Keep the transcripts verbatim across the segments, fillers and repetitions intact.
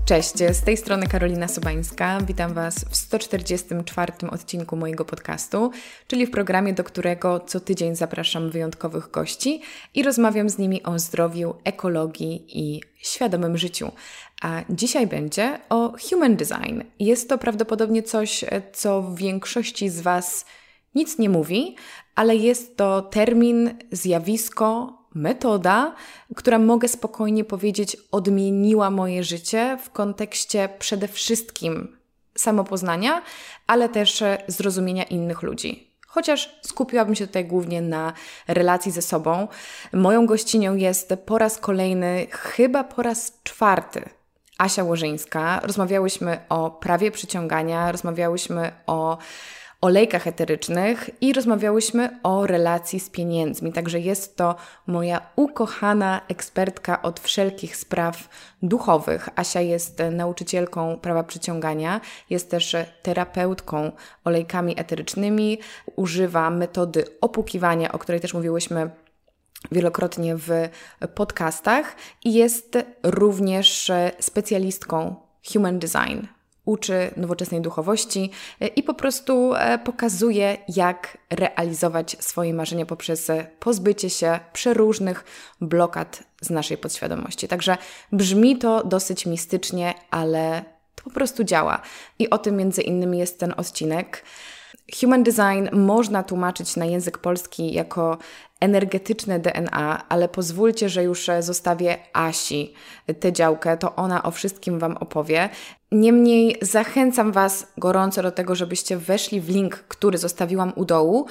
Cześć, z tej strony Karolina Sobańska. Witam Was w sto czterdziestym czwartym odcinku mojego podcastu, czyli w programie, do którego co tydzień zapraszam wyjątkowych gości i rozmawiam z nimi o zdrowiu, ekologii i świadomym życiu. A dzisiaj będzie o Human Design. Jest to prawdopodobnie coś, co w większości z Was nic nie mówi, ale jest to termin, zjawisko, metoda, która, mogę spokojnie powiedzieć, odmieniła moje życie w kontekście przede wszystkim samopoznania, ale też zrozumienia innych ludzi. Chociaż skupiłabym się tutaj głównie na relacji ze sobą. Moją gościnią jest po raz kolejny, chyba po raz czwarty, Asia Łożyńska. Rozmawiałyśmy o prawie przyciągania, rozmawiałyśmy o olejkach eterycznych i rozmawiałyśmy o relacji z pieniędzmi. Także jest to moja ukochana ekspertka od wszelkich spraw duchowych. Asia jest nauczycielką prawa przyciągania, jest też terapeutką olejkami eterycznymi, używa metody opukiwania, o której też mówiłyśmy wielokrotnie w podcastach i jest również specjalistką Human Design. Uczy nowoczesnej duchowości i po prostu pokazuje, jak realizować swoje marzenia poprzez pozbycie się przeróżnych blokad z naszej podświadomości. Także brzmi to dosyć mistycznie, ale to po prostu działa. I o tym między innymi jest ten odcinek. Human Design można tłumaczyć na język polski jako energetyczne D N A, ale pozwólcie, że już zostawię Asi tę działkę, to ona o wszystkim Wam opowie. Niemniej zachęcam Was gorąco do tego, żebyście weszli w link, który zostawiłam u dołu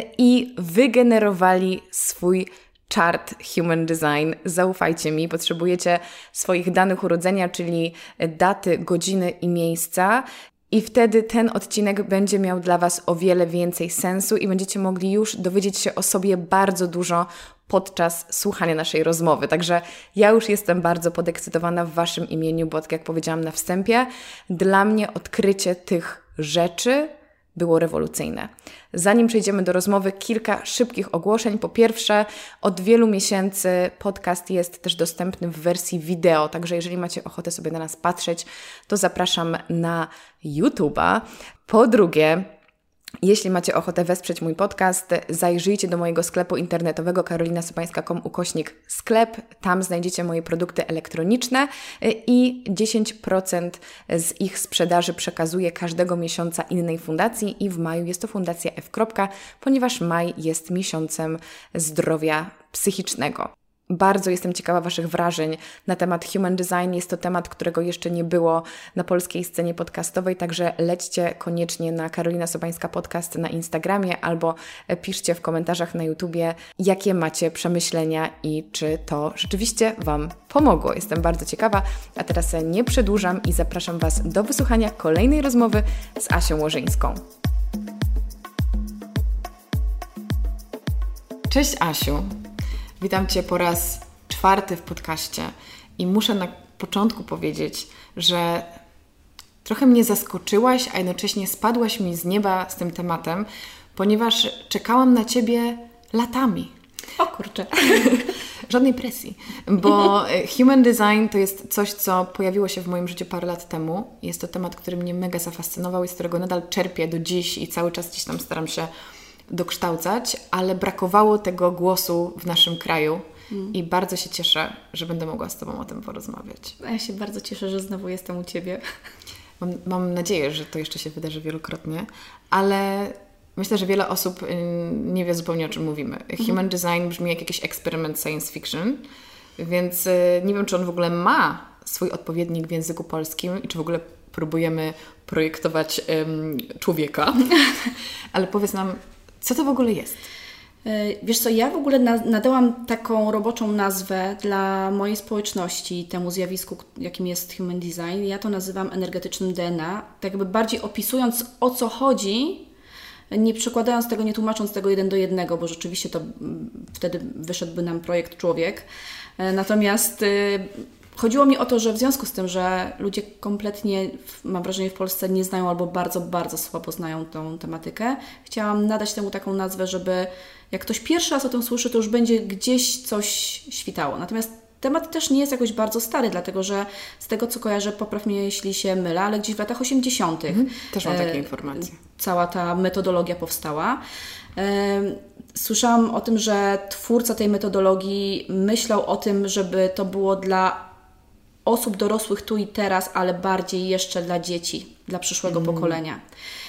i wygenerowali swój chart Human Design. Zaufajcie mi, potrzebujecie swoich danych urodzenia, czyli daty, godziny i miejsca. I wtedy ten odcinek będzie miał dla Was o wiele więcej sensu i będziecie mogli już dowiedzieć się o sobie bardzo dużo podczas słuchania naszej rozmowy. Także ja już jestem bardzo podekscytowana w Waszym imieniu, bo tak jak powiedziałam na wstępie, dla mnie odkrycie tych rzeczy było rewolucyjne. Zanim przejdziemy do rozmowy, kilka szybkich ogłoszeń. Po pierwsze, od wielu miesięcy podcast jest też dostępny w wersji wideo, także jeżeli macie ochotę sobie na nas patrzeć, to zapraszam na YouTube'a. Po drugie, jeśli macie ochotę wesprzeć mój podcast, zajrzyjcie do mojego sklepu internetowego karolinasobańska kropka com ukośnik sklep. Tam znajdziecie moje produkty elektroniczne i dziesięć procent z ich sprzedaży przekazuję każdego miesiąca innej fundacji i w maju jest to Fundacja F. ponieważ maj jest miesiącem zdrowia psychicznego. Bardzo jestem ciekawa Waszych wrażeń na temat Human Design. Jest to temat, którego jeszcze nie było na polskiej scenie podcastowej, także lećcie koniecznie na Karolina Sobańska Podcast na Instagramie albo piszcie w komentarzach na YouTubie, jakie macie przemyślenia i czy to rzeczywiście Wam pomogło. Jestem bardzo ciekawa, a teraz nie przedłużam i zapraszam Was do wysłuchania kolejnej rozmowy z Asią Łożyńską. Cześć Asiu. Witam Cię po raz czwarty w podcaście i muszę na początku powiedzieć, że trochę mnie zaskoczyłaś, a jednocześnie spadłaś mi z nieba z tym tematem, ponieważ czekałam na Ciebie latami. O kurczę. Żadnej presji, bo Human Design to jest coś, co pojawiło się w moim życiu parę lat temu. Jest to temat, który mnie mega zafascynował i z którego nadal czerpię do dziś i cały czas gdzieś tam staram się dokształcać, ale brakowało tego głosu w naszym kraju mm. i bardzo się cieszę, że będę mogła z Tobą o tym porozmawiać. Ja się bardzo cieszę, że znowu jestem u Ciebie. Mam, mam nadzieję, że to jeszcze się wydarzy wielokrotnie, ale myślę, że wiele osób nie wie zupełnie, o czym mówimy. Human mm. Design brzmi jak jakiś eksperyment science fiction, więc nie wiem, czy on w ogóle ma swój odpowiednik w języku polskim i czy w ogóle próbujemy projektować um, człowieka. Ale powiedz nam, co to w ogóle jest? Wiesz co, ja w ogóle nadałam taką roboczą nazwę dla mojej społeczności, temu zjawisku, jakim jest Human Design. Ja to nazywam energetycznym D N A. Tak jakby bardziej opisując, o co chodzi, nie przekładając tego, nie tłumacząc tego jeden do jednego, bo rzeczywiście to wtedy wyszedłby nam projekt człowiek. Natomiast chodziło mi o to, że w związku z tym, że ludzie kompletnie, mam wrażenie, w Polsce nie znają albo bardzo, bardzo słabo znają tą tematykę, chciałam nadać temu taką nazwę, żeby jak ktoś pierwszy raz o tym słyszy, to już będzie gdzieś coś świtało. Natomiast temat też nie jest jakoś bardzo stary, dlatego że z tego, co kojarzę, popraw mnie, jeśli się mylę, ale gdzieś w latach osiemdziesiątych Mhm, też mam takie informacje. Cała ta metodologia powstała. Słyszałam o tym, że twórca tej metodologii myślał o tym, żeby to było dla osób dorosłych tu i teraz, ale bardziej jeszcze dla dzieci, dla przyszłego mm. pokolenia.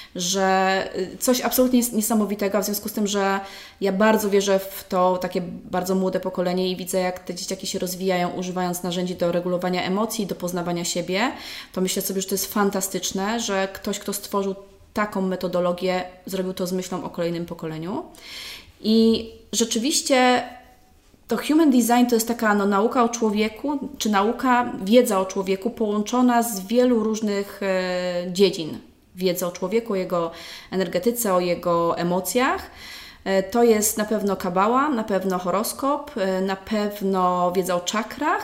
Że coś absolutnie niesamowitego, a w związku z tym, że ja bardzo wierzę w to takie bardzo młode pokolenie i widzę, jak te dzieciaki się rozwijają, używając narzędzi do regulowania emocji, do poznawania siebie, to myślę sobie, że to jest fantastyczne, że ktoś, kto stworzył taką metodologię, zrobił to z myślą o kolejnym pokoleniu. I rzeczywiście to human design to jest taka no, nauka o człowieku, czy nauka, wiedza o człowieku połączona z wielu różnych e, dziedzin. Wiedza o człowieku, o jego energetyce, o jego emocjach. E, to jest na pewno kabała, na pewno horoskop, e, na pewno wiedza o czakrach,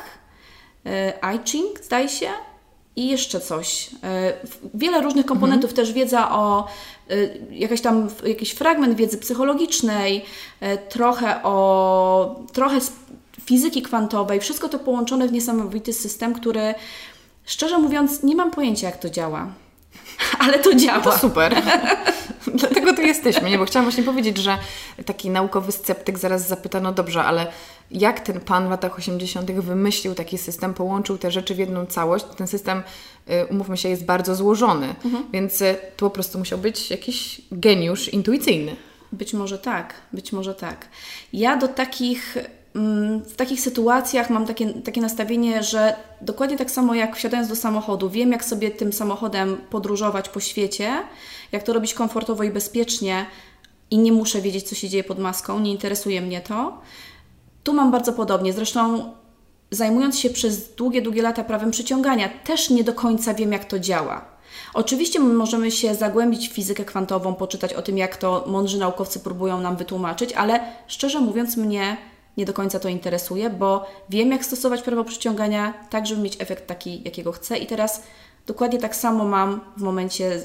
e, I Ching, zdaje się, i jeszcze coś. E, wiele różnych komponentów, mhm. też wiedza o Jakaś tam, jakiś fragment wiedzy psychologicznej, trochę o trochę z fizyki kwantowej, wszystko to połączone w niesamowity system, który szczerze mówiąc nie mam pojęcia, jak to działa, ale to działa. To super. Dlatego tu jesteśmy, nie? Bo chciałam właśnie powiedzieć, że taki naukowy sceptyk zaraz zapyta, no dobrze, ale jak ten pan w latach osiemdziesiątych wymyślił taki system, połączył te rzeczy w jedną całość? Ten system, umówmy się, jest bardzo złożony, mhm. więc tu po prostu musiał być jakiś geniusz intuicyjny. Być może tak, być może tak. Ja do takich, w takich sytuacjach mam takie, takie nastawienie, że dokładnie tak samo jak wsiadając do samochodu, wiem, jak sobie tym samochodem podróżować po świecie, jak to robić komfortowo i bezpiecznie i nie muszę wiedzieć, co się dzieje pod maską, nie interesuje mnie to. Tu mam bardzo podobnie. Zresztą zajmując się przez długie, długie lata prawem przyciągania, też nie do końca wiem, jak to działa. Oczywiście możemy się zagłębić w fizykę kwantową, poczytać o tym, jak to mądrzy naukowcy próbują nam wytłumaczyć, ale szczerze mówiąc mnie nie do końca to interesuje, bo wiem, jak stosować prawo przyciągania tak, żeby mieć efekt taki, jakiego chcę. I teraz dokładnie tak samo mam w momencie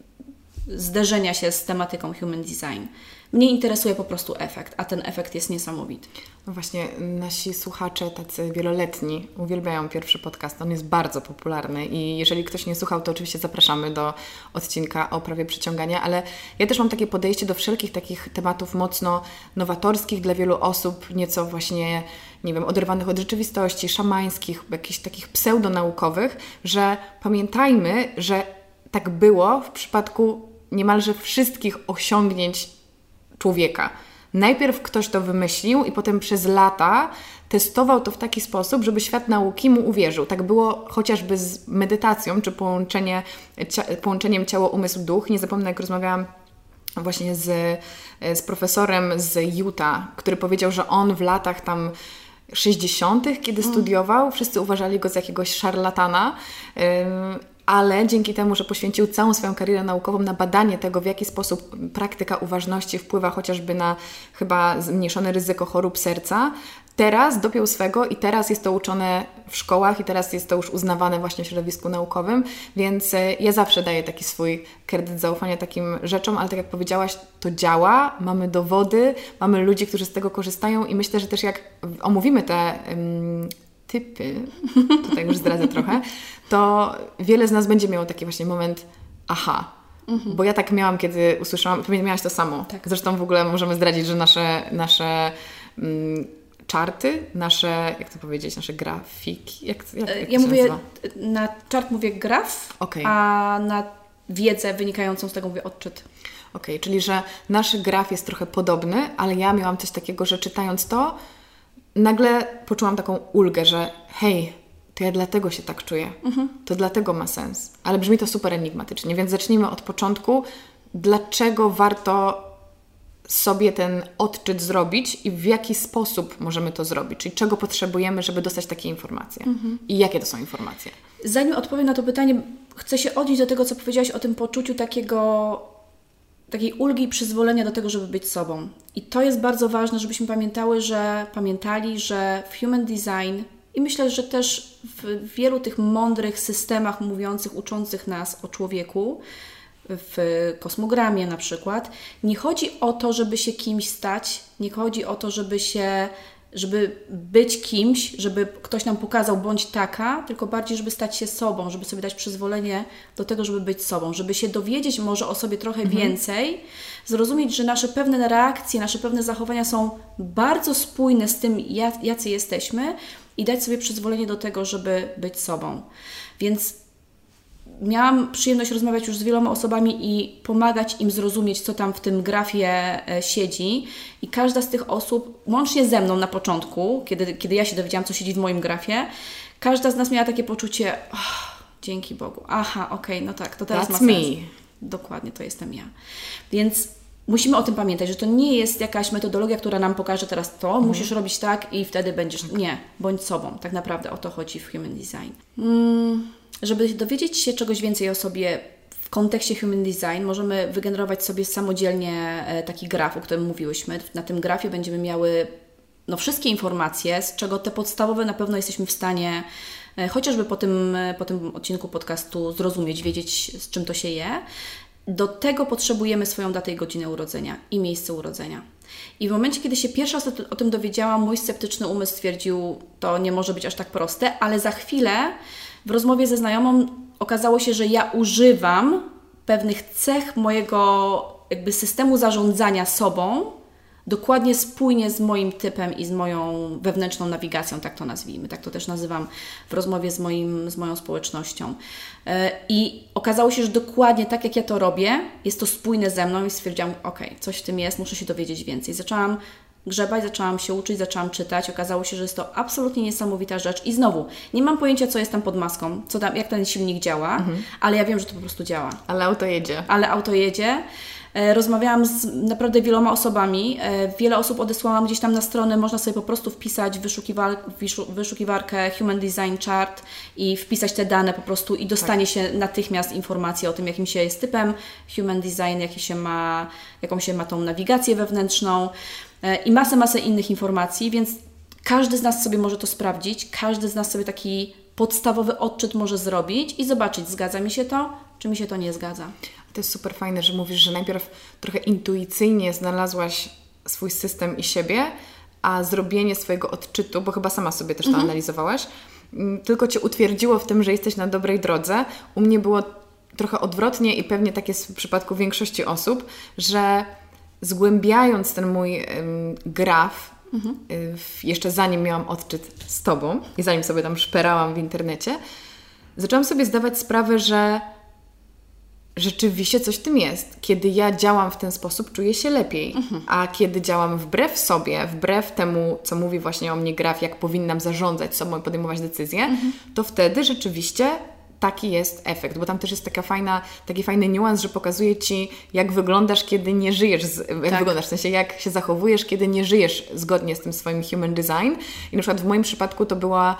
zderzenia się z tematyką human design. Mnie interesuje po prostu efekt, a ten efekt jest niesamowity. No właśnie, nasi słuchacze tacy wieloletni uwielbiają pierwszy podcast. On jest bardzo popularny i jeżeli ktoś nie słuchał, to oczywiście zapraszamy do odcinka o prawie przyciągania, ale ja też mam takie podejście do wszelkich takich tematów mocno nowatorskich dla wielu osób, nieco właśnie, nie wiem, oderwanych od rzeczywistości, szamańskich, jakichś takich pseudonaukowych, że pamiętajmy, że tak było w przypadku niemalże wszystkich osiągnięć człowieka. Najpierw ktoś to wymyślił i potem przez lata testował to w taki sposób, żeby świat nauki mu uwierzył. Tak było chociażby z medytacją, czy połączenie, cia- połączeniem ciało-umysł-duch. Nie zapomnę, jak rozmawiałam właśnie z, z profesorem z Utah, który powiedział, że on w latach tam sześćdziesiątych, kiedy mm. studiował, wszyscy uważali go za jakiegoś szarlatana, ym, ale dzięki temu, że poświęcił całą swoją karierę naukową na badanie tego, w jaki sposób praktyka uważności wpływa chociażby na chyba zmniejszone ryzyko chorób serca, teraz dopiął swego i teraz jest to uczone w szkołach i teraz jest to już uznawane właśnie w środowisku naukowym, więc ja zawsze daję taki swój kredyt zaufania takim rzeczom, ale tak jak powiedziałaś, to działa, mamy dowody, mamy ludzi, którzy z tego korzystają i myślę, że też jak omówimy te um, typy, tutaj już zdradzę trochę, to wiele z nas będzie miało taki właśnie moment aha, mhm. bo ja tak miałam, kiedy usłyszałam, pewnie miałaś to samo. Tak. Zresztą w ogóle możemy zdradzić, że nasze, nasze um, czarty, nasze, jak to powiedzieć, nasze grafiki, jak, jak, jak ja to mówię, nazywa? Na czart mówię graf, okay. a na wiedzę wynikającą z tego mówię odczyt. Okej, okay, czyli że nasz graf jest trochę podobny, ale ja miałam coś takiego, że czytając to, nagle poczułam taką ulgę, że hej, to ja dlatego się tak czuję. Mhm. To dlatego ma sens. Ale brzmi to super enigmatycznie, więc zacznijmy od początku. Dlaczego warto sobie ten odczyt zrobić i w jaki sposób możemy to zrobić? Czyli czego potrzebujemy, żeby dostać takie informacje? Mhm. I jakie to są informacje? Zanim odpowiem na to pytanie, chcę się odnieść do tego, co powiedziałaś o tym poczuciu takiego, takiej ulgi i przyzwolenia do tego, żeby być sobą. I to jest bardzo ważne, żebyśmy pamiętały, że pamiętali, że w human design i myślę, że też w wielu tych mądrych systemach mówiących, uczących nas o człowieku, w kosmogramie na przykład, nie chodzi o to, żeby się kimś stać, nie chodzi o to, żeby się żeby być kimś, żeby ktoś nam pokazał bądź taka, tylko bardziej, żeby stać się sobą, żeby sobie dać przyzwolenie do tego, żeby być sobą, żeby się dowiedzieć może o sobie trochę mhm. więcej, zrozumieć, że nasze pewne reakcje, nasze pewne zachowania są bardzo spójne z tym, jacy jesteśmy i dać sobie przyzwolenie do tego, żeby być sobą. Więc miałam przyjemność rozmawiać już z wieloma osobami i pomagać im zrozumieć, co tam w tym grafie siedzi. I każda z tych osób, łącznie ze mną na początku, kiedy, kiedy ja się dowiedziałam, co siedzi w moim grafie, każda z nas miała takie poczucie, oh, dzięki Bogu, aha, okej, okay, no tak, to teraz That's ma sens. me. Dokładnie, to jestem ja. Więc musimy o tym pamiętać, że to nie jest jakaś metodologia, która nam pokaże teraz to, mhm. musisz robić tak i wtedy będziesz... Okay. Nie, bądź sobą. Tak naprawdę o to chodzi w Human Design. Mm. Żeby dowiedzieć się czegoś więcej o sobie w kontekście Human Design, możemy wygenerować sobie samodzielnie taki graf, o którym mówiłyśmy. Na tym grafie będziemy miały no, wszystkie informacje, z czego te podstawowe na pewno jesteśmy w stanie chociażby po tym, po tym odcinku podcastu zrozumieć, wiedzieć, z czym to się je. Do tego potrzebujemy swoją datę i godzinę urodzenia i miejsce urodzenia. I w momencie, kiedy się pierwszy raz o tym dowiedziałam, mój sceptyczny umysł stwierdził, to nie może być aż tak proste, ale za chwilę w rozmowie ze znajomą okazało się, że ja używam pewnych cech mojego jakby systemu zarządzania sobą dokładnie spójnie z moim typem i z moją wewnętrzną nawigacją, tak to nazwijmy, tak to też nazywam w rozmowie z, moim, z moją społecznością. I okazało się, że dokładnie tak jak ja to robię, jest to spójne ze mną i stwierdziłam, okej, okay, coś w tym jest, muszę się dowiedzieć więcej. Zaczęłam grzebać, zaczęłam się uczyć, zaczęłam czytać. Okazało się, że jest to absolutnie niesamowita rzecz. I znowu, nie mam pojęcia, co jest tam pod maską, co tam, jak ten silnik działa, mhm. ale ja wiem, że to po prostu działa. Ale auto jedzie. Ale auto jedzie. Rozmawiałam z naprawdę wieloma osobami. Wiele osób odesłałam gdzieś tam na stronę. Można sobie po prostu wpisać w wyszukiwar- wyszukiwarkę Human Design Chart i wpisać te dane po prostu i dostanie tak. się natychmiast informacje o tym, jakim się jest typem Human Design, jaki się ma, jaką się ma tą nawigację wewnętrzną i masę, masę innych informacji, więc każdy z nas sobie może to sprawdzić, każdy z nas sobie taki podstawowy odczyt może zrobić i zobaczyć, zgadza mi się to, czy mi się to nie zgadza. To jest super fajne, że mówisz, że najpierw trochę intuicyjnie znalazłaś swój system i siebie, a zrobienie swojego odczytu, bo chyba sama sobie też to mhm. analizowałaś, tylko Cię utwierdziło w tym, że jesteś na dobrej drodze. U mnie było trochę odwrotnie i pewnie tak jest w przypadku większości osób, że zgłębiając ten mój ym, graf, mhm. y, jeszcze zanim miałam odczyt z Tobą i zanim sobie tam szperałam w internecie, zaczęłam sobie zdawać sprawę, że rzeczywiście coś w tym jest. Kiedy ja działam w ten sposób, czuję się lepiej. Mhm. A kiedy działam wbrew sobie, wbrew temu, co mówi właśnie o mnie graf, jak powinnam zarządzać sobą i podejmować decyzje, mhm. to wtedy rzeczywiście taki jest efekt, bo tam też jest taka fajna, taki fajny niuans, że pokazuje Ci, jak wyglądasz, kiedy nie żyjesz, z, jak tak. wyglądasz, w sensie jak się zachowujesz, kiedy nie żyjesz zgodnie z tym swoim human design. I na przykład w moim przypadku to była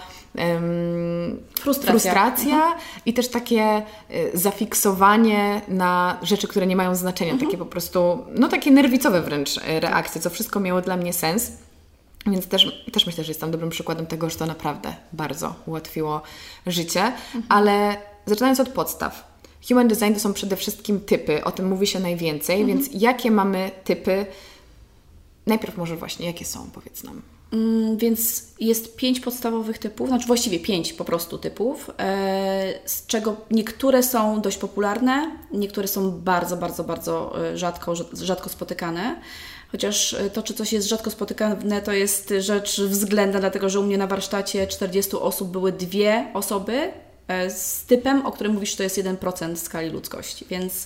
um, frustracja, frustracja mhm. i też takie y, zafiksowanie na rzeczy, które nie mają znaczenia, mhm. takie po prostu, no takie nerwicowe wręcz reakcje, co wszystko miało dla mnie sens. Więc też, też myślę, że jestem dobrym przykładem tego, że to naprawdę bardzo ułatwiło życie. Mhm. Ale zaczynając od podstaw. Human Design to są przede wszystkim typy, o tym mówi się najwięcej, mhm. więc jakie mamy typy? Najpierw może właśnie, jakie są, powiedz nam. Mm, więc jest pięć podstawowych typów, znaczy właściwie pięć po prostu typów, e, z czego niektóre są dość popularne, niektóre są bardzo, bardzo, bardzo rzadko, rzadko spotykane. Chociaż to, czy coś jest rzadko spotykane, to jest rzecz względna, dlatego że u mnie na warsztacie czterdziestu osób były dwie osoby z typem, o którym mówisz, że to jest jeden procent skali ludzkości, więc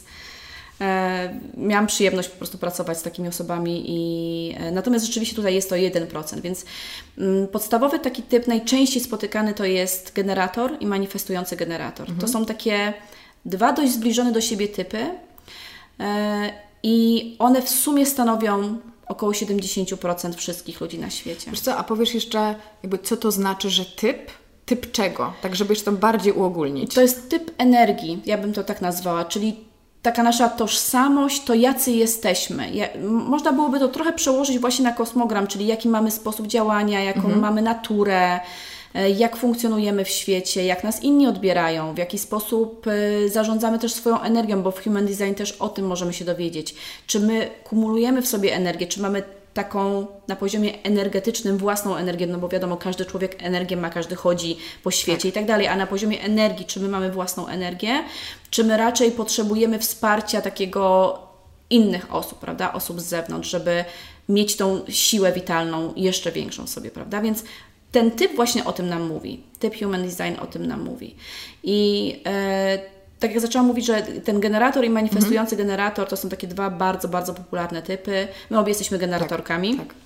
e, miałam przyjemność po prostu pracować z takimi osobami i e, natomiast rzeczywiście tutaj jest to jeden procent, więc m, podstawowy taki typ najczęściej spotykany to jest generator i manifestujący generator. Mhm. To są takie dwa dość zbliżone do siebie typy, e, i one w sumie stanowią około siedemdziesiąt procent wszystkich ludzi na świecie. Wiesz co, a powiesz jeszcze, jakby co to znaczy, że typ? Typ czego? Tak, żeby jeszcze bardziej uogólnić. To jest typ energii, ja bym to tak nazwała, czyli taka nasza tożsamość, to jacy jesteśmy. Ja, można byłoby to trochę przełożyć właśnie na kosmogram, czyli jaki mamy sposób działania, jaką mhm. mamy naturę, jak funkcjonujemy w świecie, jak nas inni odbierają, w jaki sposób zarządzamy też swoją energią, bo w Human Design też o tym możemy się dowiedzieć. Czy my kumulujemy w sobie energię, czy mamy taką na poziomie energetycznym własną energię, no bo wiadomo, każdy człowiek energię ma, każdy chodzi po świecie tak. i tak dalej, a na poziomie energii, czy my mamy własną energię, czy my raczej potrzebujemy wsparcia takiego innych osób, prawda, osób z zewnątrz, żeby mieć tą siłę witalną jeszcze większą sobie, prawda, więc ten typ właśnie o tym nam mówi, typ Human Design o tym nam mówi i e, tak jak zaczęłam mówić, że ten generator i manifestujący mhm. generator to są takie dwa bardzo, bardzo popularne typy. My obie jesteśmy generatorkami, tak, tak.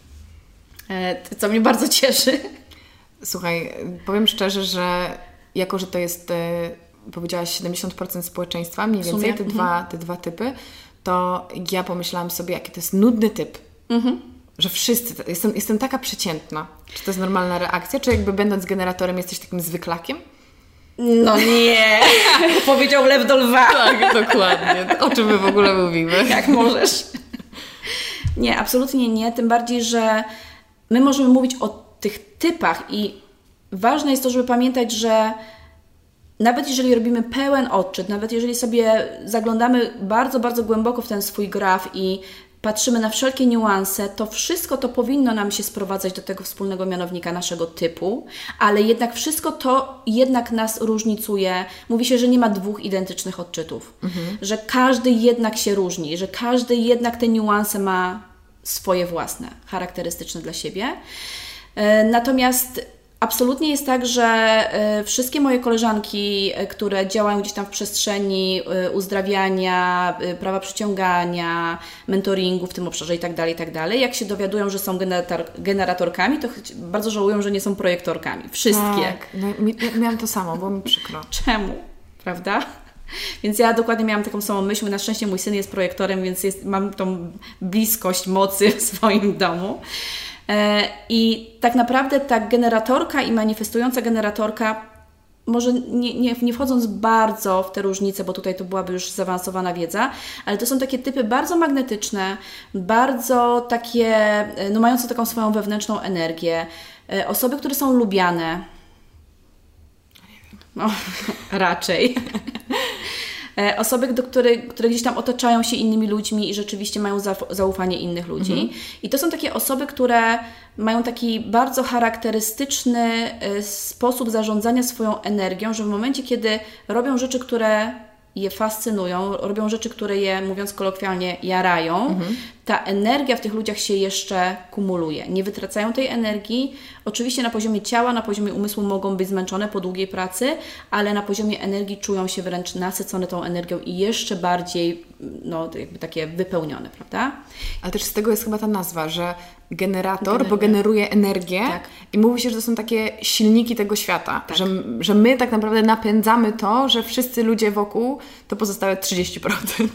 E, co mnie bardzo cieszy. Słuchaj, powiem szczerze, że jako, że to jest, e, powiedziałaś, siedemdziesiąt procent społeczeństwa, mniej więcej te, mhm. dwa, te dwa typy, to ja pomyślałam sobie, jaki to jest nudny typ. Mhm. Że wszyscy, jestem, jestem taka przeciętna. Czy to jest normalna reakcja, czy jakby będąc generatorem jesteś takim zwyklakiem? No nie! Powiedział lew do lwa. Tak, dokładnie. O czym my w ogóle mówimy? Jak możesz. Nie, absolutnie nie. Tym bardziej, że my możemy mówić o tych typach i ważne jest to, żeby pamiętać, że nawet jeżeli robimy pełen odczyt, nawet jeżeli sobie zaglądamy bardzo, bardzo głęboko w ten swój graf i patrzymy na wszelkie niuanse, to wszystko to powinno nam się sprowadzać do tego wspólnego mianownika naszego typu, ale jednak wszystko to jednak nas różnicuje. Mówi się, że nie ma dwóch identycznych odczytów, mhm. że każdy jednak się różni, że każdy jednak te niuanse ma swoje własne, charakterystyczne dla siebie. Natomiast absolutnie jest tak, że y, wszystkie moje koleżanki, y, które działają gdzieś tam w przestrzeni y, uzdrawiania, y, prawa przyciągania, mentoringu w tym obszarze i tak dalej, i tak dalej, jak się dowiadują, że są generator, generatorkami, to ch- bardzo żałują, że nie są projektorkami. Wszystkie. Tak, no, mi, miałam to samo, było mi przykro. Czemu? Prawda? Więc ja dokładnie miałam taką samą myśl. Na szczęście mój syn jest projektorem, więc jest, mam tą bliskość mocy w swoim domu. I tak naprawdę ta generatorka i manifestująca generatorka, może nie, nie, nie wchodząc bardzo w te różnice, bo tutaj to byłaby już zaawansowana wiedza, ale to są takie typy bardzo magnetyczne, bardzo takie, no mające taką swoją wewnętrzną energię. Osoby, które są lubiane. No, raczej. Osoby, do które, które gdzieś tam otaczają się innymi ludźmi i rzeczywiście mają zaufanie innych ludzi. Mhm. I to są takie osoby, które mają taki bardzo charakterystyczny sposób zarządzania swoją energią, że w momencie, kiedy robią rzeczy, które je fascynują, robią rzeczy, które je, mówiąc kolokwialnie, jarają, mhm. ta energia w tych ludziach się jeszcze kumuluje. Nie wytracają tej energii. Oczywiście na poziomie ciała, na poziomie umysłu mogą być zmęczone po długiej pracy, ale na poziomie energii czują się wręcz nasycone tą energią i jeszcze bardziej, no, jakby takie wypełnione, prawda? Ale też z tego jest chyba ta nazwa, że generator, Generuje. bo generuje energię tak. i mówi się, że to są takie silniki tego świata, tak. że, że my tak naprawdę napędzamy to, że wszyscy ludzie wokół, to pozostałe trzydzieści procent